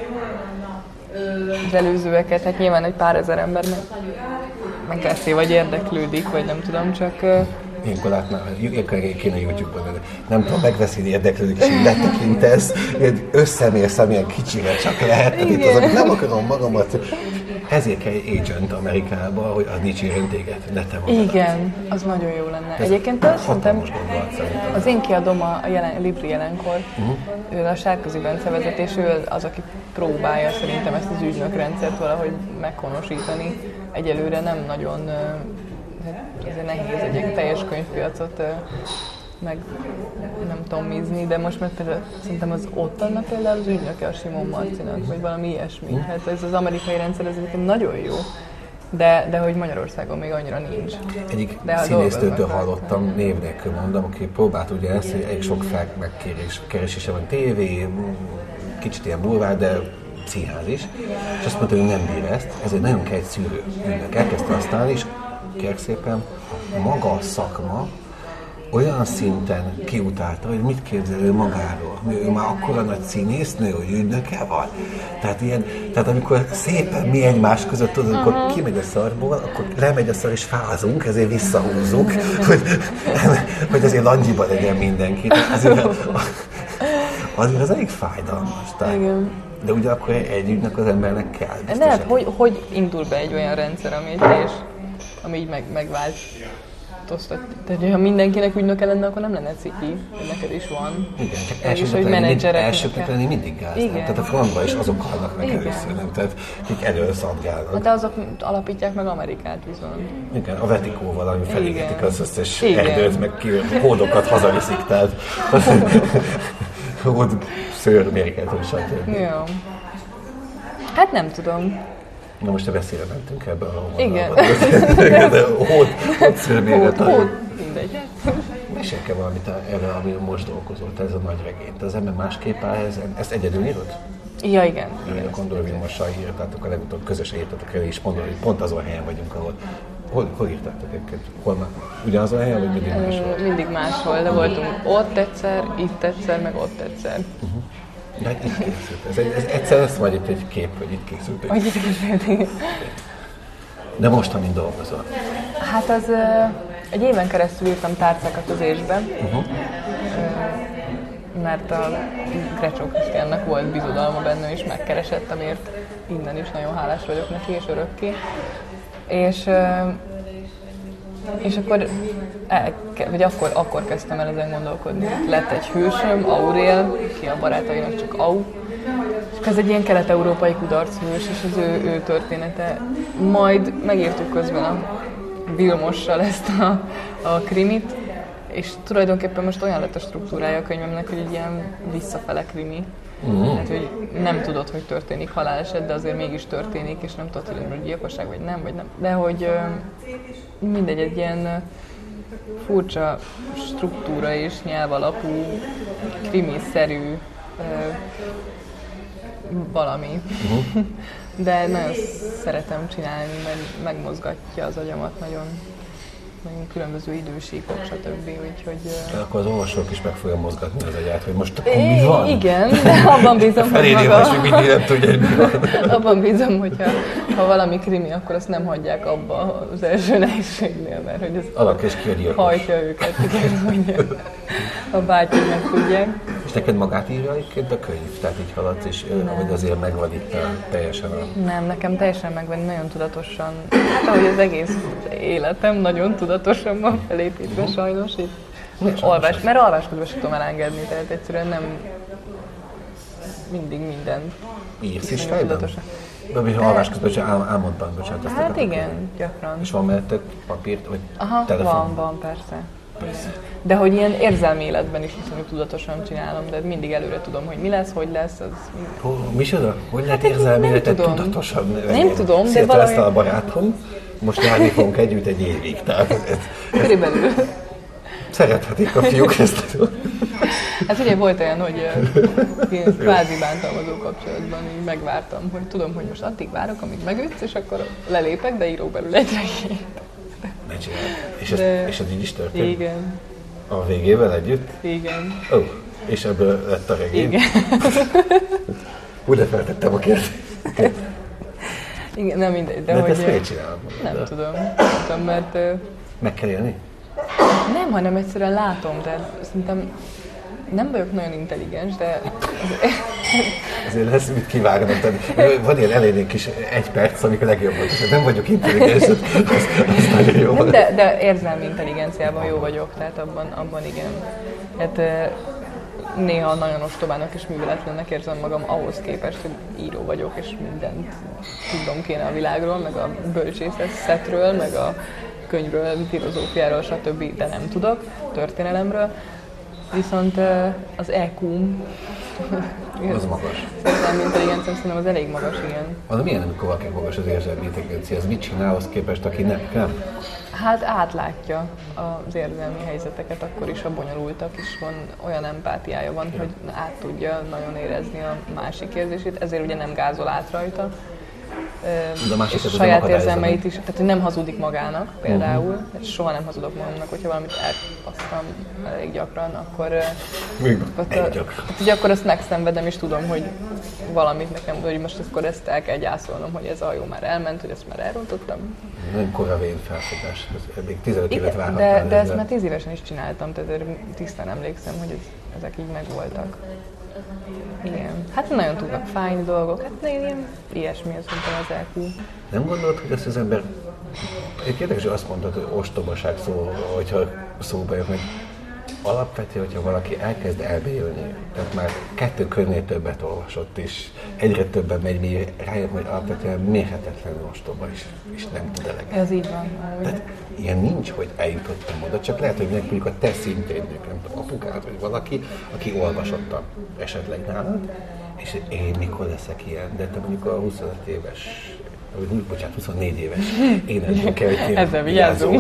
előzőeket, hát nyilván egy pár ezer ember megveszi, vagy érdeklődik, vagy nem tudom, csak Ilyenkor látnám, kéne YouTube-on, nem tudom, megveszed, érdeklődik, és így letekintesz, összemérsz, amilyen kicsire csak lehet, itt azok nem akarom magamat. Ezért kell egy agent Amerikába, hogy az dicsérjen téged, ne te magad. Igen, az nagyon jó lenne. Egyébként azt szerintem, az én kiadom a Libri jelenkor, ő a Sárközi Bence vezet, és ő az, aki próbálja szerintem ezt az ügynökrendszert valahogy meghonosítani. Egyelőre nem nagyon, azért nehéz egy ilyen teljes könyvpiacot meg nem tudom mízni, de most meg például szerintem az ott annak például az ügynöke a Simon Marcinak, vagy valami ilyesmi. Hát ez az amerikai rendszer, ez egyébként nagyon jó, de hogy Magyarországon még annyira nincs. Egyik színésztőtől hallottam, név nélkül mondom, aki próbált ugye ezt, hogy elég sok megkeresése van tévé, kicsit ilyen bulvár, de színház is, és azt mondta, hogy nem bír ezt, ezért nagyon kell egy szűrő ügynök. Elkezdte használni, és kérlek szépen, maga a szakma olyan szinten kiutálta, hogy mit képzel ő magáról. Ő már akkora nagy színésznő, hogy ügynöke van. Tehát amikor szépen mi egymás között tudod, amikor kimegy a szarból, akkor lemegy a szar és fázunk, ezért visszahúzzuk, hogy azért langyiba legyen mindenki. Azért az elég fájdalmas. Tehát, de ugyanakkor egy ügynek az embernek kell. De hát hogy indul be egy olyan rendszer, ami így megváltoztat. Tehát, ha mindenkinek ügynöke lenne, akkor nem lenne ciki, hogy neked is van. Igen, csak elsőknek lenni mindig gáz. Tehát a frontban is azok halnak meg először, nem? Tehát akik előszadgálnak. De azok alapítják meg Amerikát viszont. Igen, a Vertikóval, ami felégetik az összes erdőt, meg kódokat hazaviszik, tehát ott szőrmérget, stb. Jó. Hát nem tudom. Na most a veszélyre mentünk ebbe a vonalba. Igen. De ott szőrmérget. Mindegy. Mesélj valamit erre, ami most dolgozol, ez a nagy regényt. Az ember másképp áll, ezt egyedül írod? Ja, igen. A Kondor Vilmossal írtátok, a legutóbb közösen írtatok el, és mondom, hogy pont azon helyen vagyunk, ahol. Hol írtátok egyébként? Hol már? Ugyanazon a helyen, vagy mindig máshol? Mindig máshol, de voltunk ott egyszer, itt egyszer, meg ott egyszer. De hát itt készült. Ez egyszer lesz majd itt egy kép, hogy itt készült. Hogy itt készült. De most, amin dolgozol? Hát az egy éven keresztül írtam tárcákat az ésben, mert a Grecsó Krisztiánnak volt bizodalma benne, és megkeresett, amért innen is nagyon hálás vagyok neki, és örökké. És akkor kezdtem el ezen gondolkodni. Lett egy hősöm, Aurél, ki a barátainak csak Au, és ez egy ilyen kelet-európai kudarchős, és az ő története. Majd megírtuk közben a Vilmossal ezt a krimit, és tulajdonképpen most olyan lett a struktúrája a könyvemnek, hogy egy ilyen visszafele krimi. Tehát, hogy nem tudod, hogy történik haláleset, de azért mégis történik, és nem tudod, hogy gyilkosság vagy nem. De hogy mindegy, egy ilyen furcsa struktúra és nyelvalapú, krimi-szerű valami. De nagyon szeretem csinálni, mert megmozgatja az agyamat nagyon különböző idősíkok, stb. Úgyhogy... Akkor az olvasók is meg fogja mozgatni az agyát, hogy most akkor mi van? Igen, de abban bízom, hogy nem tudja, hogy mi van. Abban bízom, hogyha valami krimi, akkor azt nem hagyják abba az első nehézségnél, mert hogy ez hajtja őket, igen, hogy a bátyjuk meg tudják. És neked magát írja egyébként a könyv? Tehát így haladsz, és hogy azért megvan itt teljesen a... Nem, nekem teljesen megvan, nagyon tudatosan. Hát ahogy az egész életem nagyon tudatosan van felépítve sajnos. Mert alvás közben sem tudom elengedni, tehát egyszerűen nem mindig minden. Írsz is fejben? De alvás közben sem álmodban, bocsánat. Hát igen, gyakran. És van melletted papírt, vagy telefon? Van, persze. De hogy ilyen érzelmi életben is viszonylag tudatosan csinálom, de mindig előre tudom, hogy mi lesz, hogy lesz. Micsoda? Hogy lehet érzelmi életet tudatosan? Nem tudom, de valahogy... Szépen a barátom, most járni fogunk együtt egy évig, tehát... Körülbelül. Szerethetik a fiúk ezt. Hát ugye volt olyan, hogy kvázi bántalmazó kapcsolatban így megvártam, hogy tudom, hogy most addig várok, amíg megütsz, és akkor lelépek, de írok belőle egy regényt. Ne csináld. És ez így is történt? Igen. A végével együtt? Igen. És ebből lett a regény? Igen. Úgy feltettem a kérdést. Igen, nem mindegy, de hogy... hogy... ezt miért csinálom? Nem tudom, mert... Meg kell élni? Nem, hanem egyszerűen látom, tehát szerintem nem vagyok nagyon intelligens, de... Azért lesz mit kivágnom. Tehát van ilyen elég kis 1 perc, amikor legjobban. Nem vagyok intelligens, az nagyon jó. Nem, de érzelmi intelligenciában jó vagyok, tehát abban igen. Hát néha nagyon ostobának és műveletlennek érzem magam ahhoz képest, hogy író vagyok, és mindent tudom kéne a világról, meg a bölcsészetről, meg a könyvről, filozófiáról, stb., de nem tudok, történelemről. Viszont az EQ-m, az magas. Érzelmi intelligenciám szerintem az elég magas, igen. Milyen, amikor valaki magas az érzelmi intelligencia? Ez mit csinál ahhoz képest, aki nem? Hát átlátja az érzelmi helyzeteket, akkor is, ha bonyolultak, és van olyan empátiája van, hogy át tudja nagyon érezni a másik érzését, ezért ugye nem gázol át rajta. És a saját érzelmeit is, tehát hogy nem hazudik magának például, soha nem hazudok magamnak, hogyha valamit elkapasztam elég gyakran, akkor akkor azt megszenvedem, és tudom, hogy valamit nekem, hogy most akkor ezt el kell gyászolnom, hogy ez a jó már elment, hogy ezt már elrontottam. Nem koravén felfogás, eddig 15 évet várhattál. De ezt már 10 évesen is csináltam, tehát tisztán emlékszem, hogy ezek így megvoltak. Igen. Hát nagyon tudnak fájni dolgok, hát ilyen ilyesmi az, mint az EQ. Nem gondolod, hogy ezt az ember... Érdekes, hogy azt mondtad, hogy ostobaság szó, hogyha szóba jön, hogy alapvetően, hogyha valaki elkezd elmélyülni, tehát már 2 könyvnél többet olvasott, és egyre többen megy, rájön, hogy alapvetően mérhetetlenül ostoba és nem tud eleget. Ez így van. Tehát ilyen nincs, hogy eljutottam oda, csak lehet, hogy mondjuk a te szintén, nem tudom, apukád, vagy valaki, aki olvasottan esetleg nálad, és én mikor leszek ilyen, de te mondjuk a 25 éves, 24 éves énedben kell, hogy ezzel vigyázzunk.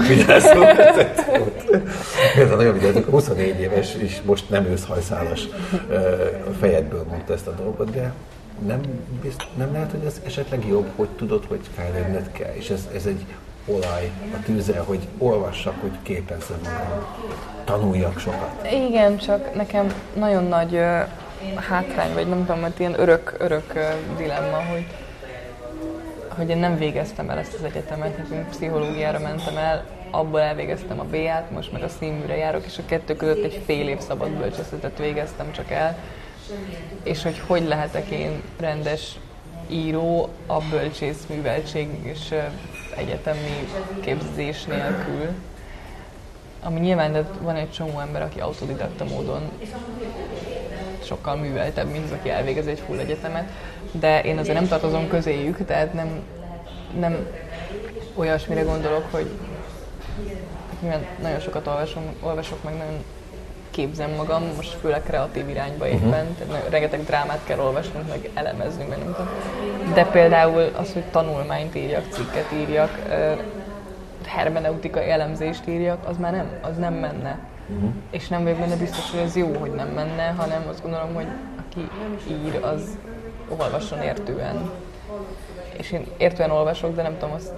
Ez a nagyon vigyázzunk, a 24 éves, és most nem őszhajszálas fejedből mondta ezt a dolgot, de nem lehet, hogy ez esetleg jobb, hogy tudod, hogy fejlődned kell, és ez egy olaj a tűzre, hogy olvassak, hogy képezzem magam, tanuljak sokat. Igen, csak nekem nagyon nagy hátrány, vagy nem tudom, mert ilyen örök dilemma, hogy én nem végeztem el ezt az egyetemet, én pszichológiára mentem el, abból elvégeztem a BA-t, most meg a színműre járok, és a 2 között egy fél év szabad bölcsészetet végeztem csak el, és hogy lehetek én rendes író a bölcsészműveltség és egyetemi képzés nélkül. Ami nyilván, de van egy csomó ember, aki autodidakta módon sokkal műveltebb, mint az, aki elvégez egy full egyetemet, de én azért nem tartozom közéjük, tehát nem olyasmire gondolok, hogy nagyon sokat olvasok, meg nagyon képzem magam, most főleg kreatív irányba éppen, tehát rengeteg drámát kell olvasnunk, meg elemeznünk, meg nem tudom. De például az, hogy tanulmányt írjak, cikket írjak, hermeneutikai elemzést írjak, az nem menne. És nem vagyok benne biztos, hogy ez jó, hogy nem menne, hanem azt gondolom, hogy aki ír, az olvasson értően. És én értően olvasok, de nem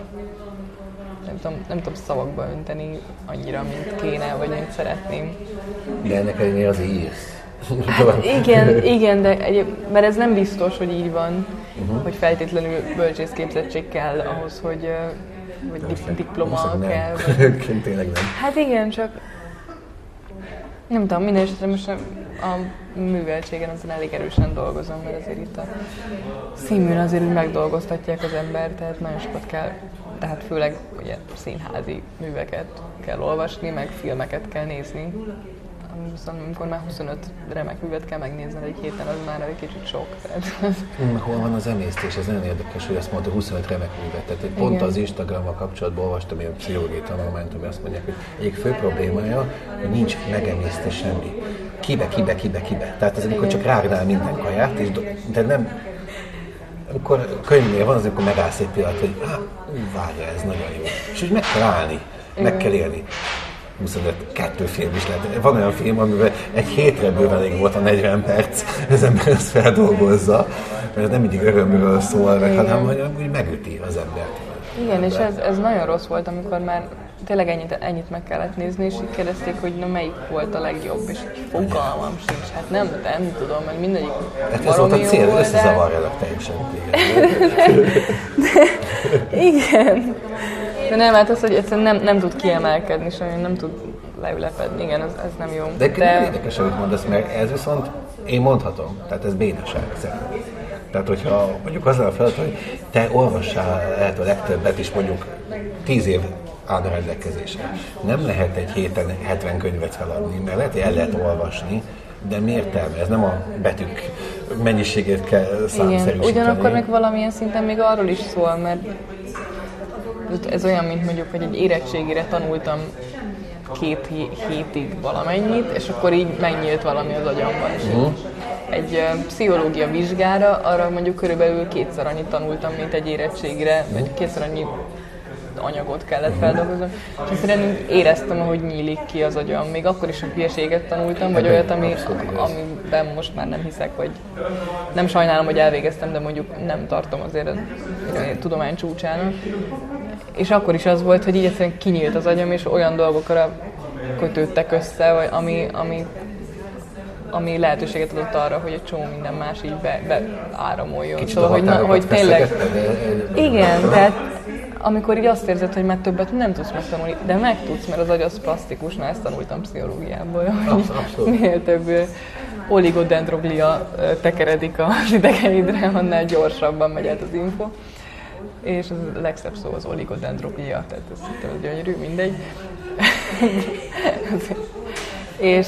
tudom szavakba önteni annyira, mint kéne, vagy mint szeretném. De ennek ellenére az írsz. Hát igen, de mert ez nem biztos, hogy így van, hogy feltétlenül bölcsészképzettség kell ahhoz, hogy vagy diploma kell. Tényleg nem. Hát igen, csak nem tudom, minden esetre most a műveltségen azon elég erősen dolgozom, mert azért itt a színműn azért úgy megdolgoztatják az embert, tehát nagyon sokat kell, tehát főleg ugye színházi műveket kell olvasni, meg filmeket kell nézni. Viszont amikor már 25 remek művet kell megnézni egy héten, az már egy kicsit sok. Hol van az emésztés? Ez nagyon érdekes, hogy azt mondta 25 remek művet. Tehát pont az Instagrammal kapcsolatban olvastam egy pszichológiai tanulmányt, ami azt mondják, hogy egyik fő problémája, hogy nincs megemésztés semmi. Kibe. Tehát ez amikor csak rágnál minden kaját, de nem... Amikor könyvnél van, az amikor megállsz egy pillanat, hogy várja, ez nagyon jó. És úgy meg kell állni, meg kell élni. 2 film is lehet. Van olyan film, amiben egy hétre bőven elég volt a 40 perc, az ember ezt feldolgozza, mert ez nem mindig örömről szól, hanem úgy megüti az embert. Igen, és ez nagyon rossz volt, amikor már tényleg ennyit meg kellett nézni, és így kérdezték, hogy melyik volt a legjobb, és fogalmam sincs. Hát nem tudom, mert mindegyik hát ez volt a cél, összezavarjalak teljesen téged. Igen. De nem, hát az, hogy egyszerűen nem tud kiemelkedni, sajnos nem tud leülepedni. Igen, ez nem jó. De érdekes, amit mondasz, mert ez viszont én mondhatom, tehát ez bénaság szerintem. Tehát, hogyha mondjuk azzal a feladat, hogy te olvassál lehet a legtöbbet, és mondjuk 10 év áll a rendelkezésre. Nem lehet egy héten 70 könyvet feladni, mert lehet, hogy el lehet olvasni, de mi értelme? Ez nem a betűk mennyiségét kell számszerűsíteni. Igen, ugyanakkor meg valamilyen szinten még arról is szól, mert ez olyan, mint mondjuk, hogy egy érettségire tanultam 2 hétig valamennyit, és akkor így megnyílt valami az agyamban. Egy pszichológia vizsgára, arra mondjuk körülbelül 2-szer annyit tanultam, mint egy érettségre, vagy 2-szer annyi anyagot kellett feldolgoznom, és egyszerűen éreztem, ahogy nyílik ki az agyam. Még akkor is a hülyeséget tanultam, vagy olyat, amiben most már nem hiszek, vagy nem sajnálom, hogy elvégeztem, de mondjuk nem tartom azért a tudomány csúcsának. És akkor is az volt, hogy így egyszerűen kinyílt az agyam, és olyan dolgokra kötődtek össze, vagy ami lehetőséget adott arra, hogy egy csomó minden más így beáramoljon. Szóval, hogy tényleg... Igen, tehát amikor így azt érzed, hogy már többet nem tudsz megtanulni, de meg tudsz, mert az agy az plastikus, mert ezt tanultam pszichológiából, hogy minél több oligodendroglia tekeredik az idegeidre, annál gyorsabban megy át az info. És a legszebb szó az oligodendroglia, tehát ez gyönyörű, mindegy. És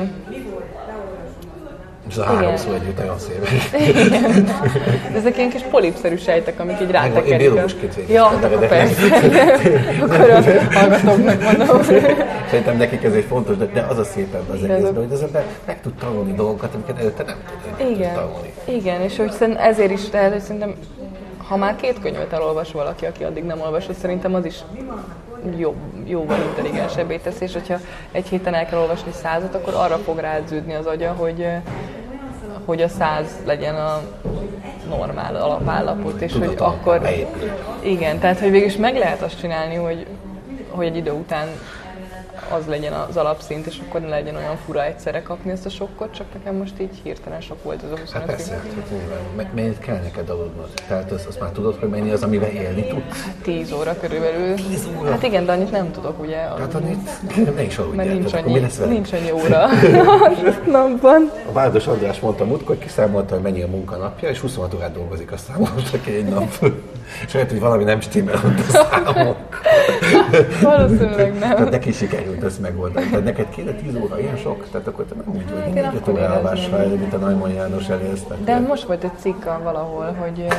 ez a 3 szó együtt nagyon szép. Igen. De ezek ilyen kis polipszerű sejtek, amik így rátekerik. Én biológusként végeztem. Ja, akkor persze. Akkor a hallgatóknak mondom. Szerintem nekik ez egy fontos, de az a szép ebben az egészben, hogy az ember meg tud tanulni dolgokat, amiket előtte nem tud tanulni. Igen, és hogy ezért is, tehát, hogy szerintem, ha már 2 könyvet elolvas valaki, aki addig nem olvasott, szerintem az is jóval intelligensebbé teszi, és hogyha egy héten el kell olvasni 100-at, akkor arra fog rádződni az agya, hogy a 100 legyen a normál alapállapot, és hogy akkor... Igen, tehát hogy végülis meg lehet azt csinálni, hogy egy idő után az legyen az alapszint, és akkor ne legyen olyan fura egyszerre kapni ezt a sokkot, csak nekem most így hirtelen sok volt ez a 25 Hát persze, mennyit kell neked aludnod? Tehát azt már tudod, hogy mennyi az, amivel élni tudsz? 10 óra körülbelül. 10 óra? Hát igen, de annyit nem tudok ugye Hát annyit ne is aludjál. Mert nincs annyi óra napban. A Várdos András mondta múltkor, hogy kiszámolta, hogy mennyi a munkanapja, és 26 órát dolgozik, azt számolta ki egy nap. És lehet, hogy valami nem stimmel ott a számok. Valószínűleg nem. Tehát neki sikerült ezt megoldani. Tehát neked kéne 10 óra, ilyen sok? Tehát akkor te nem úgy vagy, 4 óra alvással, mint a Neumann János eléreztek. De most volt egy cikk valahol,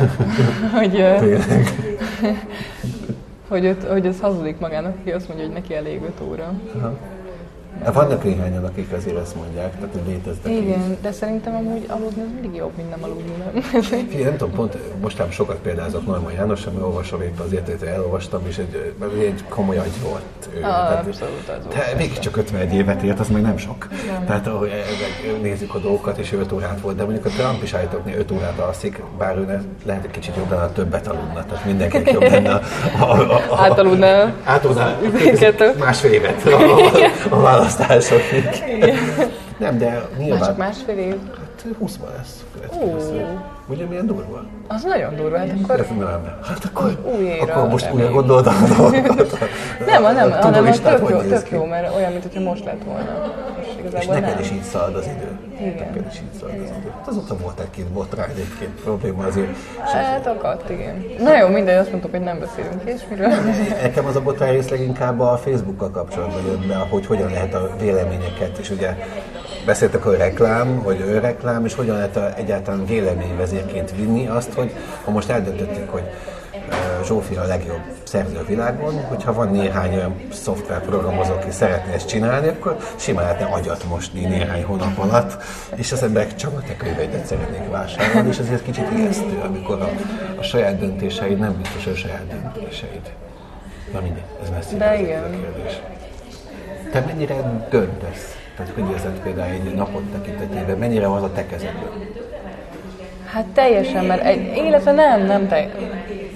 hogy ez hazudik magának, aki azt mondja, hogy neki elég 5 óra. Vannak néhányan, akik azért ezt mondják, tehát hogy léteznek. Igen, de szerintem amúgy aludni az mindig jobb, mint nem aludni, nem? Figyelj, nem tudom, pont mostán sokat példázok Neumann János, ami olvasom éppen azért, hogy elolvastam, és egy komoly agy volt. Abszolút az volt. De mégiscsak 51 évet élt, az meg nem sok. Nem. Tehát ahogy nézzük a dolgokat, és 5 órát volt, de mondjuk a Trump is állítólag 5 órát alszik, bár ő lehet egy kicsit jobb lenne, többet aludna, tehát mindenkinek jobb lenne. Átaludná. Másfél évet a választásokig. Nem, de nyilván... Már csak másfél év? Hát 20-ban lesz. Ugye milyen durva? Az nagyon durva, hát akkor... Hát akkor most újra gondoltam a dolgokat. Nem, hanem az tök jó, mert olyan, mint hogyha most lett volna. És neked is így szalad az idő. Igen. Neked is így szalad az idő. Azóta volt egy-két botrány, egy-két probléma azért. Hát akadt, igen. Na jó, mindegy, azt mondtuk, hogy nem beszélünk ilyesmiről. Nekem az a botrány rész leginkább a Facebookkal kapcsolatban jött be, hogy hogyan lehet a véleményeket, és ugye beszéltek a reklám, vagy önreklám, és hogyan lehet egyáltalán véleményvezérként vinni azt, hogy ha most eldöntöttük, hogy Zsófi a legjobb szerző a világon, hogyha van néhány olyan szoftverprogramozó, aki szeretné ezt csinálni, akkor simán lehetne agyat mosni néhány hónap alatt, és az emberek csak a te könyveidet szeretnék vásárolni, és ezért kicsit ijesztő, amikor a saját döntéseid nem biztos a saját döntéseid. Na mindegy, ez messzire a kérdés. Te mennyire döntesz? Tehát hogy érzed például egy napot tekintetében, mennyire van az a te kezedben? Hát teljesen, mert illetve nem teljesen.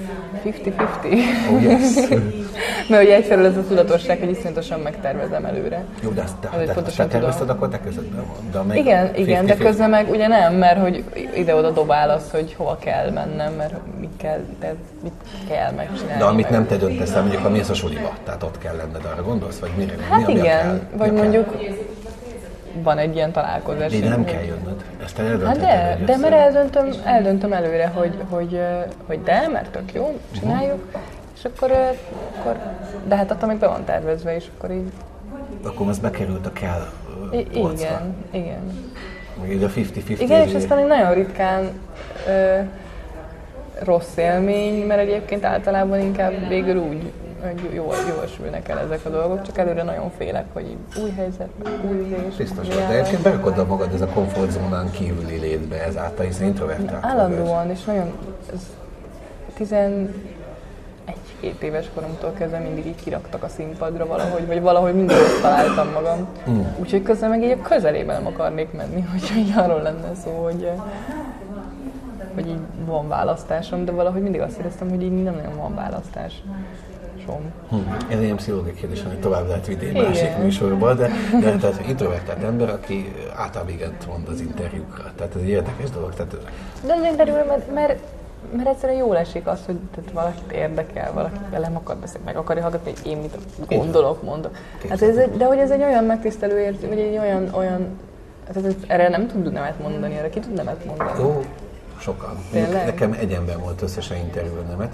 Oh, yes. Mert ugye egyfelől ez a tudatosság, hogy iszonyatosan megtervezem előre. Jó, de te tervezted, akkor te közöttben van. Igen, de közben meg ugye nem, mert hogy ide-oda dobál az, hogy hova kell mennem, mert mit kell megcsinálni. De amit nem te döntesz el, mondjuk ha mész a suliba, tehát ott kell lenned, arra gondolsz, vagy mire? Hát igen, vagy mondjuk van egy ilyen találkozás. De nem kell jönnöd. Ezt hát de mert eldöntöm előre, hogy de, mert tök jó, csináljuk, és akkor, de hát attól még be van tervezve, és akkor így... Akkor az bekerült a kell polcra. Igen. Így a 50-50. Igen, és aztán egy nagyon ritkán rossz élmény, mert egyébként általában inkább végül úgy, hogy jól sülnek el ezek a dolgok, csak előre nagyon félek, hogy új helyzet, új ülés. Biztos, de egyébként berakod magad ez a komfortzónán kívüli létbe ezáltal, hiszen introvertált. Állandóan, és nagyon, ez 11-2 éves koromtól kezdve mindig így kiraktak a színpadra valahogy, vagy valahogy mindig ott találtam magam. Úgyhogy közben meg így a közelében nem akarnék menni, hogy így arról lenne szó, hogy így van választásom, de valahogy mindig azt éreztem, hogy így nem nagyon van választásom. Ez ilyen pszichológiai kérdés, amit tovább lehet vinni egy másik műsorban, de tehát introvertált ember, aki általában igent mond az interjúkra. Tehát ez egy érdekes dolog. De az interjú, mert egyszerűen jól esik az, hogy valakit érdekel, valaki velem akar beszélni, meg akarja hallgatni, hogy én mit gondolok, mondok. Hát de hogy ez egy olyan megtisztelő érzés, vagy egy olyan tehát erre nem tud nemet mondani, erre ki tud nemet mondani? Ó, sokan. Nekem egy ember volt összesen interjúban nemet,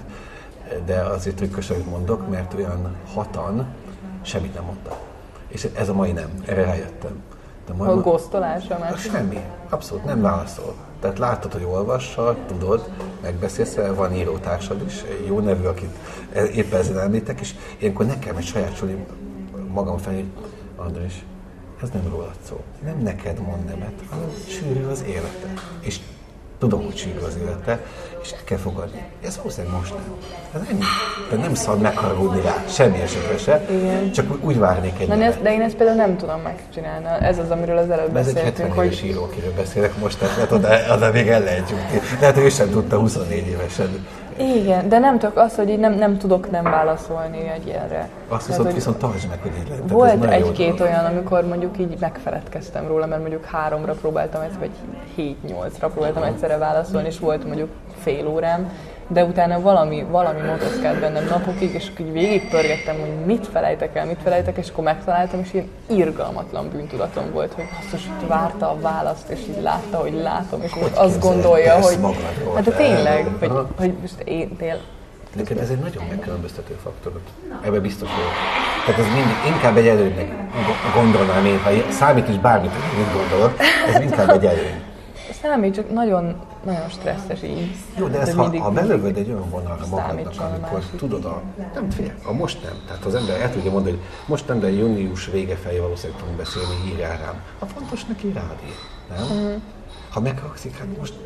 de azért trükkös, amit mondok, mert olyan 6-an semmit nem mondtak. És ez a mai nem, erre rájöttem. A góztolása már? Semmi, abszolút nem válaszol. Tehát látod, hogy olvassal, tudod, megbeszélsz vele, van írótársad is, jó nevű, akit éppen ezen említek, és ilyenkor nekem egy saját sulim magam felé, hogy András, ez nem rólad szó. Nem neked mond nemet, hanem sűrű az élete. És tudom, hogy sűrű az élete, és el kell fogadni. Ez valószínűleg most nem. Ez ennyi. De nem szabad megharagudni rá, semmi esetre se. Igen. Csak úgy várnék egy nevet. De én ezt például nem tudom megcsinálni. Ez az, amiről az előbb beszéltünk. Ez egy 70 éves író, akiről beszélek most, tehát oda még el lehet jutni. Tehát ő sem tudta 24 évesen. Igen, de nem csak az, hogy így nem tudok nem válaszolni egy ilyenre. Azt viszont tartsd meg, hogy így lehet. Volt egy-két olyan, amikor mondjuk így megfeledkeztem róla, mert mondjuk 3-ra próbáltam egyszer, vagy 7-8-ra próbáltam egyszerre válaszolni, és volt mondjuk fél órám, de utána valami motoszkált bennem napokig, és így végigpörgettem, hogy mit felejtek, és akkor megtaláltam, és ilyen irgalmatlan bűntudatom volt, hogy basszus, várta a választ, és így látta, hogy látom, és most azt gondolja, hogy... Hát de tényleg, hogy most én tényleg... Neked ez egy nagyon megkülönböztető faktor. Ebben biztos vagyok. Tehát ez mindig inkább egy előnynek gondolnám én, ha számít is bármit, mit gondolok, ez inkább egy előny. Számít, csak nagyon stresszes így. Jó, de ez ha belövöd egy olyan vonalra magadnak, amikor tudod, nem figyelj, most nem. Tehát az ember el tudja mondani, hogy most nem, de június vége felé valószínűleg tudunk beszélni, írjál rám. Ha fontos neki, rád ír, nem? Ha megharagszik, hát most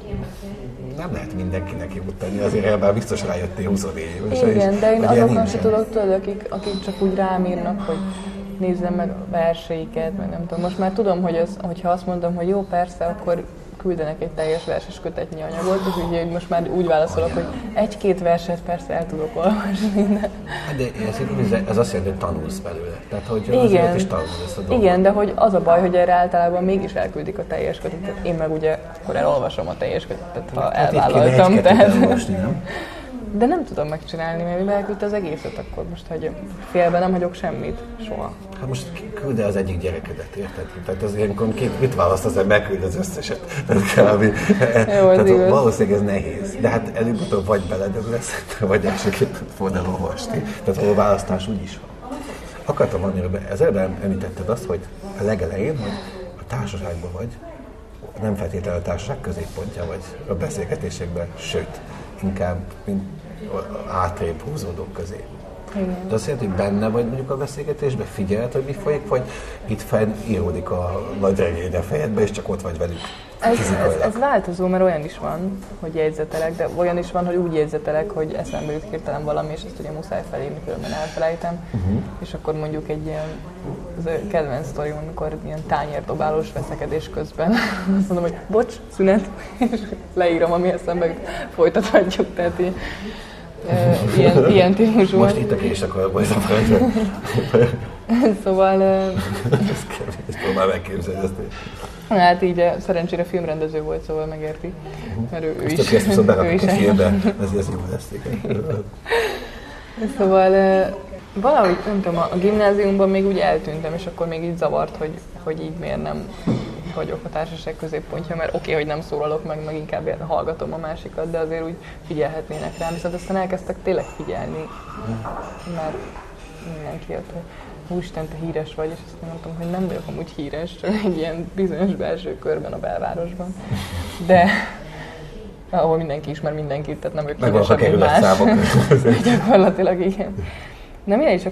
nem lehet mindenkinek jutani, azért elbár biztos rájöttél 24 évesen. Igen, de én azokon se tudok, akik csak úgy rám írnak, hogy nézzem meg a verseiket, meg nem tudom. Most már tudom, hogy ha azt mondom, hogy jó, persze, akkor küldenek egy teljes verses kötetnyi anyagot, és ugye most már úgy válaszolok, hogy 1-2 verset persze el tudok olvasni, de... De ez azt jelenti, hogy tanulsz belőle. Tehát, hogy azért is tanulsz ezt a dolgot. Igen, de hogy az a baj, hogy erre általában mégis elküldik a teljes kötetet. Én meg ugye akkor elolvasom a teljes kötetet, ha elvállaltam. De nem tudom megcsinálni, mert elküldte az egészet, akkor most hagyom. Félbe nem hagyok semmit, soha. Hát most küld az egyik gyerekedet, érted? Tehát az ilyenkor mit választ az ember, megküld az összeset. Tehát valószínűleg ez nehéz. De hát előbb-utóbb vagy beledög lesz, vagy elsőként fogod elolvasni. Tehát ahol választás úgy is van. Akartam annyira ezzel említetted azt, hogy a legelején, hogy a társaságban vagy, nem feltétlenül a társaság középpontja vagy a beszélgetésekben, sőt, inkább mint átrébb húzódók közé. Igen. De azt jelenti, hogy benne vagy mondjuk a beszélgetésben, figyeled, hogy mi folyik, vagy itt fenn íródik a nagy regény a fejedbe, és csak ott vagy velük. Ez változó, mert olyan is van, hogy jegyzetelek, de olyan is van, hogy úgy jegyzetelek, hogy eszembe jut hirtelen valami, és ezt ugye muszáj felírni, különben elfelejtem. És akkor mondjuk egy ilyen, az kedvenc sztori, amikor ilyen tányérdobálós veszekedés közben azt mondom, hogy bocs, szünet, és leírom, ami eszembe jut, folytathatjuk, tehát így. ilyen típusú. Most itt a kés akarok majd a francia. Szóval... Ezt próbál megképzelni ezt. Hát így szerencsére filmrendező volt, szóval megérti. Mert ő is. Ezt viszont berakjuk a filmbe, ez jó lesz. Szóval valahogy, nem tudom, a gimnáziumban még úgy eltűntem, és akkor még így zavart, hogy így miért nem vagyok a társaság középpontja, mert oké, hogy nem szólalok meg inkább hallgatom a másikat, de azért úgy figyelhetnének rám. Viszont aztán elkezdtek tényleg figyelni, mert mindenki jött, hogy úristen, te híres vagy, és azt mondtam, hogy nem vagyok amúgy híres, csak egy ilyen bizonyos belső körben a belvárosban. De ahol mindenki ismer mindenkit, tehát nem vagyok híresebb, mint más. Gyakorlatilag igen. De mindegy, és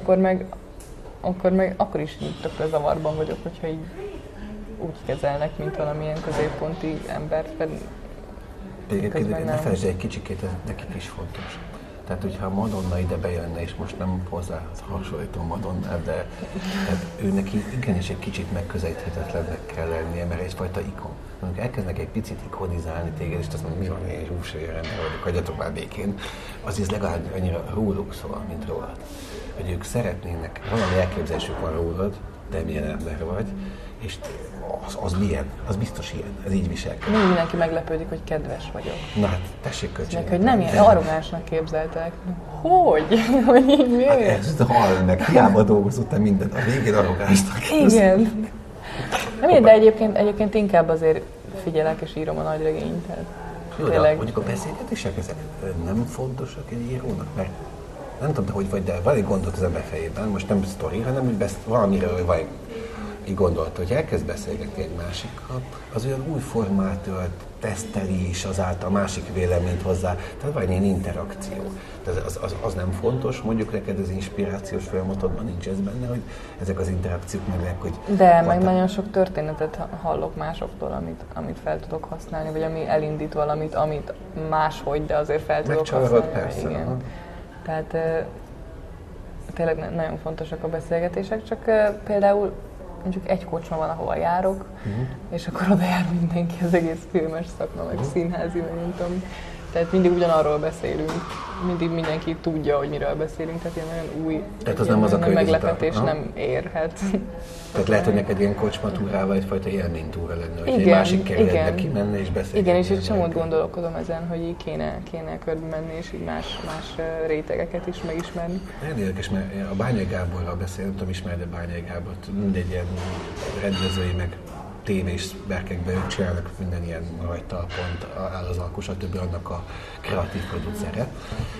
akkor is tökre zavarban vagyok, hogyha így úgy kezelnek, mint valamilyen középponti embert, pedig közben nem. Ne felejtsd, egy kicsikét ez nekik is fontos. Tehát, hogyha a Madonna ide bejönne, és most nem hozzá hasonlítom Madonnát, de ő neki igenis egy kicsit megközelíthetetlennek kell lennie, mert egyfajta ikon. Amikor elkezdenek egy picit ikonizálni téged, és azt mondom, mi van, én egy húsvér ember vagyok, hagyjatok már békén, az legalább annyira róluk szól, mint rólad. Hogy ők szeretnének, valami elképzelésük van rólad, de milyen ember vagy, és az milyen, az biztos ilyen, ez így viselkedik. Mindenki meglepődik, hogy kedves vagyok. Na hát, tessék köcsögni. Hogy nem ilyen arrogánsnak képzeltek. Hogy? Hogy így miért? Hát ezt hall meg, hiába dolgozott mindent, a végén arrogánsnak. Igen. Nem, de egyébként inkább azért figyelek és írom a nagyregényt. Jó, de mondjuk a beszélgetések ezek nem fontosak egy írónak, mert nem tudom, hogy vagy, de van egy gondolat az ember fejében, most nem sztori, hanem úgy valamiről vagy így gondolta, hogy elkezd beszélgetni egy másikkal, az olyan új formát ölt, teszteli is azáltal másik véleményt hozzá, tehát van egy interakció. Az nem fontos, mondjuk neked az inspirációs folyamatodban nincs ez benne, hogy ezek az interakciók meg, hogy... De meg nagyon sok történetet hallok másoktól, amit fel tudok használni, vagy ami elindít valamit, amit máshogy, de azért fel tudok használni. Persze. Igen. Tehát tényleg nagyon fontosak a beszélgetések, csak például mondjuk egy kocsma van, ahova járok, és akkor oda jár mindenki, az egész filmes szakma, meg színházi, meg nem tudom. Tehát mindig ugyanarról beszélünk, mindig mindenki tudja, hogy miről beszélünk, tehát ilyen nagyon új, tehát az nem az a meglepetés nem érhet. Tehát lehet, hogy neked ilyen kocsmatúrával egyfajta élménytúra lenne, hogy egy másik kerületbe kimenne és beszélni. Igen, és egy csomót gondolkodom ezen, hogy így kéne körbe menni, és így más rétegeket is megismerni. Nagyon érdekes, mert a Bányai Gáborral beszéltem, nem tudom, ismered a Bányai Gábort, mindegy ilyen rendezői meg tévés berkekben ők csinálnak minden ilyen nagy talpont, áll az alkos, stb. Annak a kreatív producere.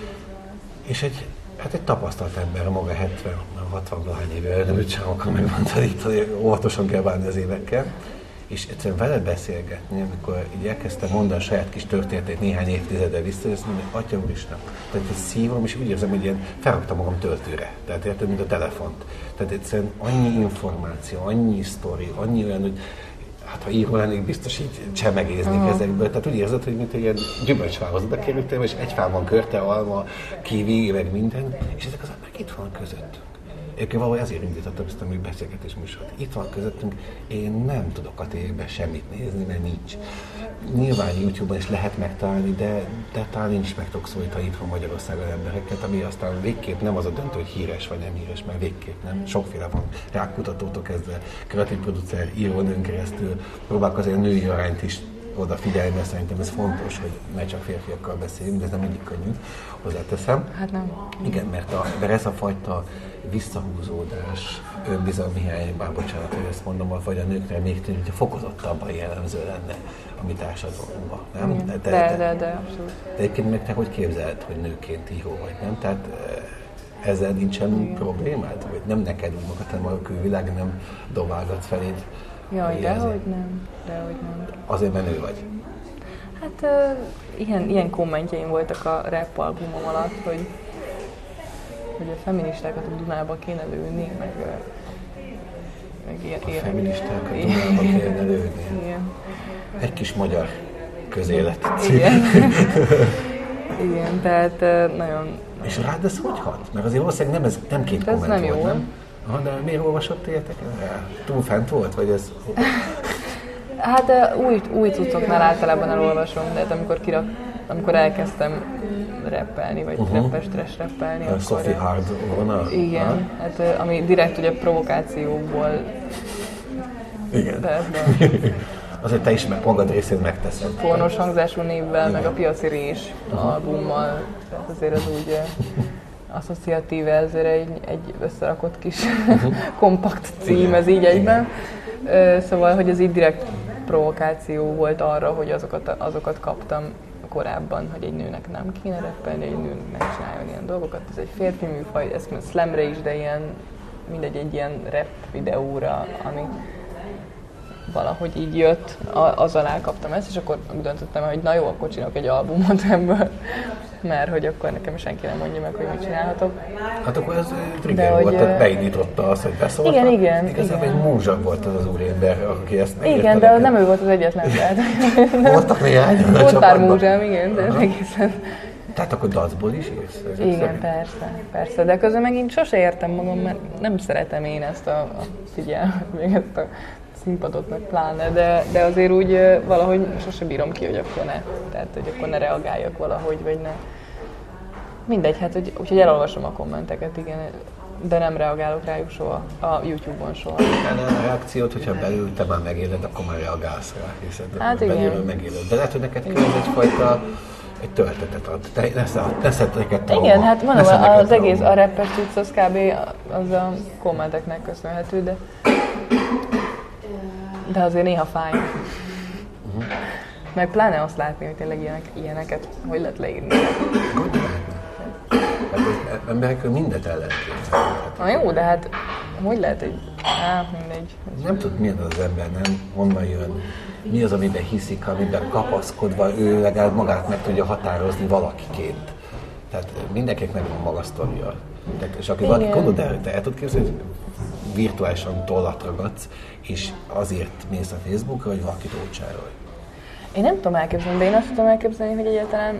És egy tapasztalt ember, a maga 60 valahány éve, nem úgy sem akar megmondani, itt óvatosan kell bánni az évekkel. És egyszerűen vele beszélgetni, amikor így elkezdtem mondani a saját kis történetét néhány évtizedre vissza, és azt mondom, hogy Atya Úristen, tehát ezt szívom, és úgy érzem, hogy ilyen felraktam magam töltőre, tehát érted, mint a telefont. Tehát egyszerűen annyi információ, annyi sztori, annyi olyan, hogy hát ha író lennék, biztos így csemegéznék ezekből. Tehát úgy érzed, hogy mint egy ilyen gyümölcsfához bekerültem, és egy fában körte, alma, kiwi, meg minden, és ezek az emberek itt vannak közöttünk. Egyébként valahogy ezért indítottam ezt a mi beszélgetés műsort. Itt van közöttünk, én nem tudok a tévében semmit nézni, mert nincs. Nyilván YouTube-on is lehet megtalálni, de talán nincs meg tudok szólítani itt van Magyarországon embereket, ami aztán végképp nem az a döntő, hogy híres vagy nem híres, mert végképp nem. Sokféle van, rákutatótól kezdve, kreatív producer, írónőn keresztül, próbálok azért a női arányt is odafigyelni, mert szerintem ez fontos, hogy ne csak férfiakkal beszéljünk, de ez nem mindig könnyű, hozzáteszem. Hát nem. Igen, mert ez a fajta visszahúzódás, önbizalmi hiány, bár bocsánat, hogy ezt mondom, vagy a nőknél még tűnik, hogy fokozottabban jellemző lenne a mi társadalomban, nem? De abszolút. De egyébként meg te hogy képzeled, hogy nőként író vagy, nem? Tehát ezzel nincsen problémád? Vagy nem neked úgy magad, hanem a külvilág nem dobálgat feléd? Jaj, dehogy nem. Azért, mert nő vagy? Hát ilyen kommentjeim voltak a rap albumom alatt, hogy a feministákat a Dunába kéne lőni, meg ilyen. A feministákat a Dunába kéne lőni? Igen. Egy kis magyar közélet. Igen. Igen, tehát nagyon... És rád ez hogy hat? Mert azért valószínűleg nem két komment nem volt, jó. Nem? Aha, de miért olvasott ilyetek? Túl fent volt, vagy ez... Hát új cuccoknál általában elolvasom, de hát amikor amikor elkezdtem rappelni, vagy rappes trash rappelni. A Sophie Hard vonal? Igen, hát, ami direkt ugye provokációból. Igen. Azért te is magad részét megteszed. Pornos hangzású névvel, meg a Piaci Rés albummal, tehát azért az úgy asszociatíve, ezért egy összerakott kis kompakt cím, ez így egyben. Szóval, hogy ez így direkt provokáció volt arra, hogy azokat kaptam korábban, hogy egy nőnek nem kéne rappelni, egy nőnek nem csináljon ilyen dolgokat. Ez egy férfi műfaj, ez slamre is, de ilyen, mindegy, egy ilyen rap videóra, ami valahogy így jött, az alá kaptam ezt, és akkor úgy döntöttem, hogy na jó, akkor csinálok egy albumot ebből, mert hogy akkor nekem senki nem mondja meg, hogy mit csinálhatok. Hát akkor ez trigger volt, tehát beindította azt, hogy beszóltak. Igen. Igazából egy múzsa volt az úriember, aki ezt megírta. Igen, de nem ő volt az egyetlen. Voltak néhány a volt pár múzsám, igen, de egészen. Tehát akkor dacból is írsz? Igen, persze, de közben megint sose értem magam, mert nem szeretem én ezt még ezt a színpadot meg pláne, de azért úgy valahogy sose bírom ki, hogy akkor ne. Tehát, hogy akkor ne reagáljak valahogy, vagy ne. Mindegy, hát úgyhogy elolvasom a kommenteket, igen, de nem reagálok rájuk soha, a YouTube-on soha. A reakciót, hogyha belül te már megéled, akkor már reagálsz rá, hiszen hát belülről megéled. De lehet, hogy neked kell egyfajta egy töltetet ad. Teszed neked trauma. Igen, hát mondom, az egész a rappes cucc, az kb. Az a kommenteknek köszönhető, de azért néha fáj. Meg pláne azt látni, hogy tényleg ilyeneket hogy lehet leírni. Hát az emberekről mindent el lehet képzelni. Na jó, de hát hogy lehet egy... mindegy. Nem tud, milyen az ember, nem? Honnan jön? Mi az, amiben hiszik, amiben kapaszkodva ő legalább magát meg tudja határozni valakiként. Tehát mindenkinek megvan maga sztoria. És aki valaki gondolod el, te el tud képzelni, hogy virtuálisan tollat ragadsz, és azért mész a Facebookra, hogy valakit ócsárolj. Én nem tudom elképzelni, de én azt tudom elképzelni, hogy egyáltalán...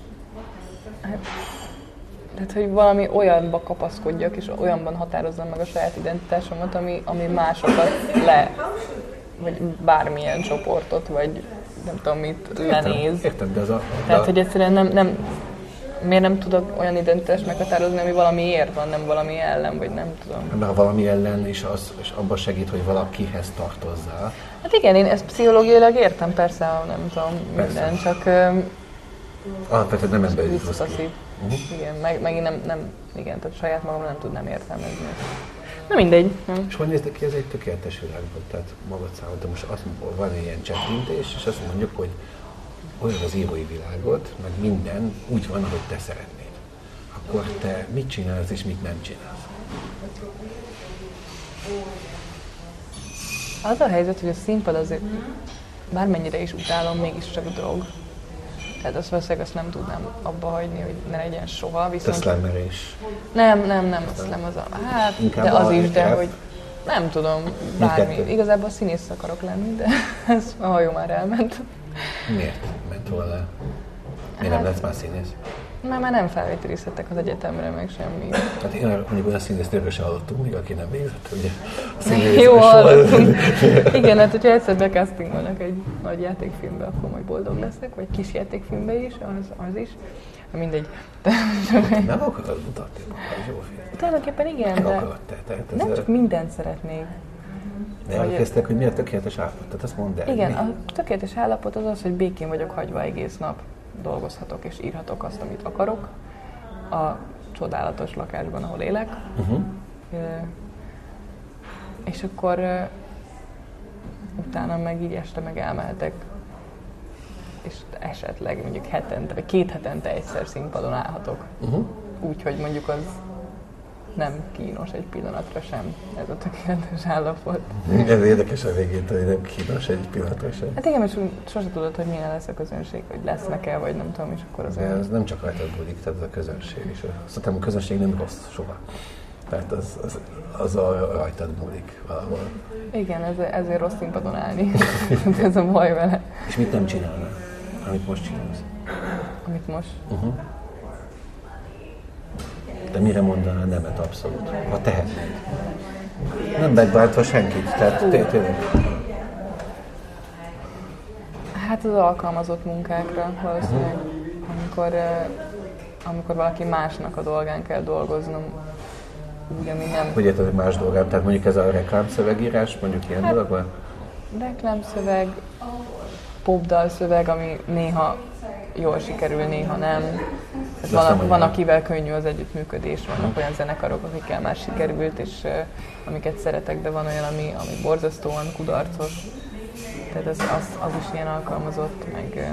Tehát, hogy valami olyanba kapaszkodjak, és olyanban határozzam meg a saját identitásomat, ami másokat vagy bármilyen csoportot, vagy nem tudom mit lenéz. Értem, de Tehát, hogy egyszerűen miért nem tudok olyan identitást meghatározni, ami valamiért van, nem valami ellen, vagy nem tudom. Mert valami ellen is abban segít, hogy valakihez tartozzál. Hát igen, én ezt pszichológiailag értem, persze, nem tudom, minden, csak... Alapvetően nem emberi rossz ki. Igen, meg én igen, tehát saját magam nem tudnám értelmezni. Na mindegy. És hogy nézd ki, ez egy tökéletes világban, tehát magad számot, most van egy ilyen csettintés, és azt mondjuk, hogy olyan az írói világod, meg minden úgy van, ahogy te szeretnéd. Akkor te mit csinálsz és mit nem csinálsz? Az a helyzet, hogy a színpad azért bármennyire is utálom, mégiscsak drog. Tehát azt nem tudnám abba hagyni, hogy ne legyen soha, viszont... A slammerés. Nem, a slam az hát, inkább de az is, de hogy nem tudom, bármi. Igazából színész akarok lenni, de ez a hajó már elment. Miért ment volna? Miért nem lesz már színész? Mert már nem felvételizhettek az egyetemre, meg semmi. Hát én mondjuk olyan színésznőről se hallottunk, még aki nem végzett, ugye? Jó hallottunk. Igen, hát hogyha egyszer becastingolnak egy nagy játékfilmbe, akkor majd boldog leszek, vagy kis játékfilmbe is, az is. Mindegy. Nem akarod mutatni magad, Zsófi? Tulajdonképpen igen, de nem csak mindent szeretnék. De elkezdtek, hogy mi a tökéletes állapot? Tehát azt mondd el. Igen, a tökéletes állapot az az, hogy békén vagyok hagyva egész nap. Dolgozhatok és írhatok azt, amit akarok a csodálatos lakásban, ahol élek. És akkor utána meg így este meg elmehetek, és esetleg mondjuk hetente, vagy 2 hetente egyszer színpadon állhatok. Úgyhogy mondjuk az nem kínos egy pillanatra sem, ez a tökéletes állapot. Ez érdekes a végén, hogy nem kínos egy pillanatra sem. Hát igen, mert sose tudod, hogy milyen lesz a közönség, hogy lesznek-e, vagy nem tudom, és akkor azért... Ez nem csak rajtad múlik, tehát a közönség is. Szerintem a közönség nem rossz soha. Tehát az a rajtad múlik valahol. Igen, ezért rossz színpadon állni. Ez a baj vele. És mit nem csinálnál, amit most csinálsz? Amit most? De mire mondanál nemet abszolút, ha tehetnéd? Nem megbántva senkit, tehát tényleg. Hát az alkalmazott munkákra valószínűleg. amikor valaki másnak a dolgán kell dolgoznom, úgy, ami nem... Hogy érted, hogy más dolgán? Tehát mondjuk ez a reklámszövegírás, mondjuk ilyen dolog van? Reklámszöveg, popdalszöveg, ami néha jól sikerül, néha nem. Van akivel könnyű az együttműködés, vannak olyan zenekarok, akikkel már sikerült, és amiket szeretek, de van olyan, ami borzasztóan kudarcos. Tehát az is ilyen alkalmazott, meg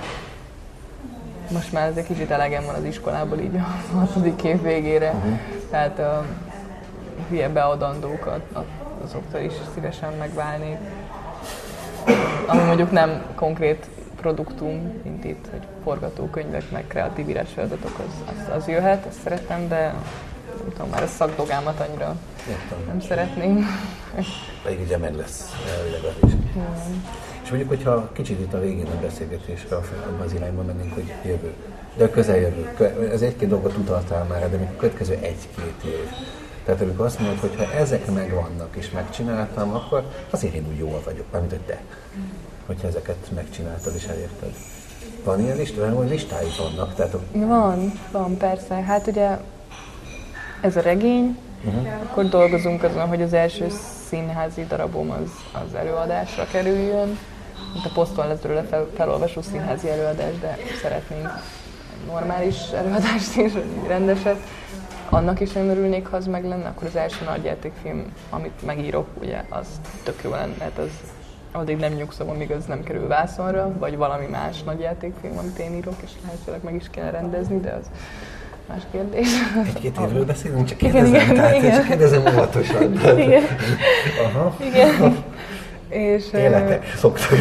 most már egy kicsit elegem van az iskolából így a 6. év végére, tehát a hülye beadandókat azoktól is szívesen megválnék. Ami mondjuk nem konkrét produktum, mint itt, hogy forgatókönyvek, meg kreatív írásfeladatok, az jöhet, ezt szeretem, de nem tudom, már a szakdogámat annyira nem szeretném. Pedig ugye meg lesz legalábbis. És mondjuk, hogyha kicsit itt a végén a beszélgetésre abban az irányban mennénk, hogy jövő. De a közeljövő. Ez egy-két dolgot utaltál már, de még a következő 1-2 év. Tehát amikor azt mondod, hogy ha ezek megvannak és megcsináltam, akkor azért én úgy jól vagyok, mármint hogy te. Hogyha ezeket megcsináltad és elérted. Van ilyen lista? Olyan, hogy listáid vannak? Tehát Van, persze. Hát ugye ez a regény, akkor dolgozunk azon, hogy az első színházi darabom az előadásra kerüljön. Mint a poszton lesz belőle felolvasó színházi előadás, de szeretnénk normális előadást is, rendeset. Annak is nem örülnék, ha az meg lenne, akkor az első nagyjátékfilm, amit megírok, ugye, az tök jó lenne, mert az addig nem nyugszom, amíg az nem kerül vászonra, vagy valami más nagyjátékfilm, amit én írok, és lehetőleg meg is kell rendezni, de az más kérdés. 1-2 évről beszélünk, csak kérdezem óvatosan. Igen. Aha. Igen. És, életek szoktak.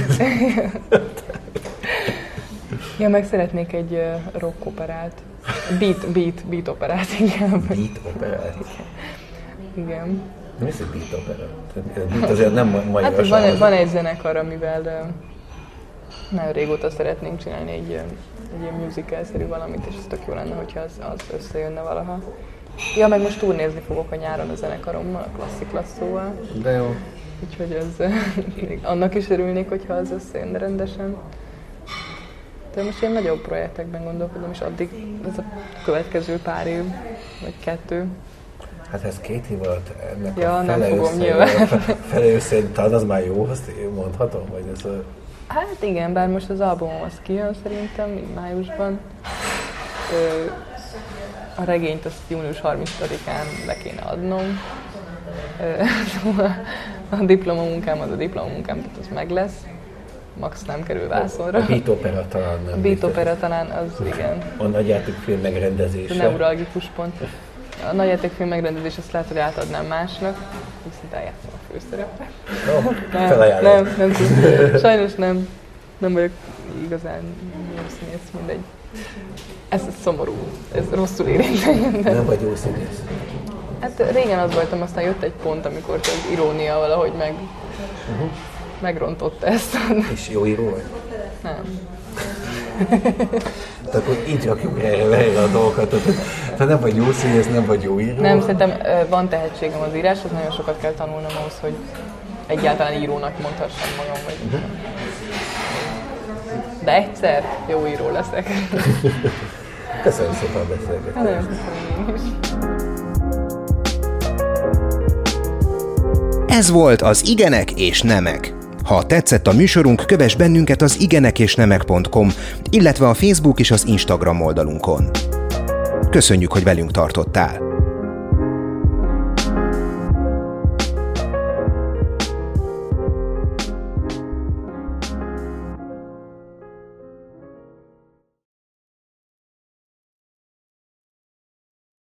Ja, meg szeretnék egy rock operát. Beat operát, igen. Beat operát? Igen. Mi az, hogy beat opera? Beat azért nem mai hát van egy zenekar, amivel nagyon régóta szeretnénk csinálni egy ilyen musical-szerű valamit, és ez tök jó lenne, hogyha az összejönne valaha. Ja, meg most turnézni fogok a nyáron a zenekarommal, a Klasszik Lasszóval. De jó. Úgyhogy annak is örülnék, hogyha az összejönne rendesen. De most ilyen nagyobb projektekben gondolkodom, és addig ez a következő pár év, vagy 2. Hát ez 2 év alatt ennek a fele összejön, talán az már jó, azt mondhatom? Vagy ez a... Hát igen, bár most az albumom az kijön szerintem, májusban. A regényt azt június 30-án le kéne adnom. A diplomamunkám, tehát az meg lesz. Max nem kerül vászonra. A beat opera talán nem. A beat opera talán az, igen. A nagyjátékfilm megrendezése. A neuralgikus pont. A nagyjátékfilm megrendezés azt lehet, hogy átadnám másnak, viszont eljátszom a főszerepre. Nem tudom. Sajnos nem. Nem vagyok igazán jó színész, mindegy. Ez szomorú, ez rosszul érint. Nem vagy jó színész. Hát régen az voltam, aztán jött egy pont, amikor az irónia valahogy megrontotta ezt. És jó író vagy? Nem. Tehát akkor így rakjuk erre a dolgokat. Tehát nem vagy jó színész, nem vagy jó író. Nem, szerintem van tehetségem az íráshoz, nagyon sokat kell tanulnom ahhoz, hogy egyáltalán írónak mondhassam magam. Vagy de egyszer jó író leszek. Köszönöm szépen a beszélgetést. Nagyon köszönöm én is. Ez volt az Igenek és Nemek. Ha tetszett a műsorunk, kövess bennünket az igenekésnemek.com, illetve a Facebook és az Instagram oldalunkon. Köszönjük, hogy velünk tartottál!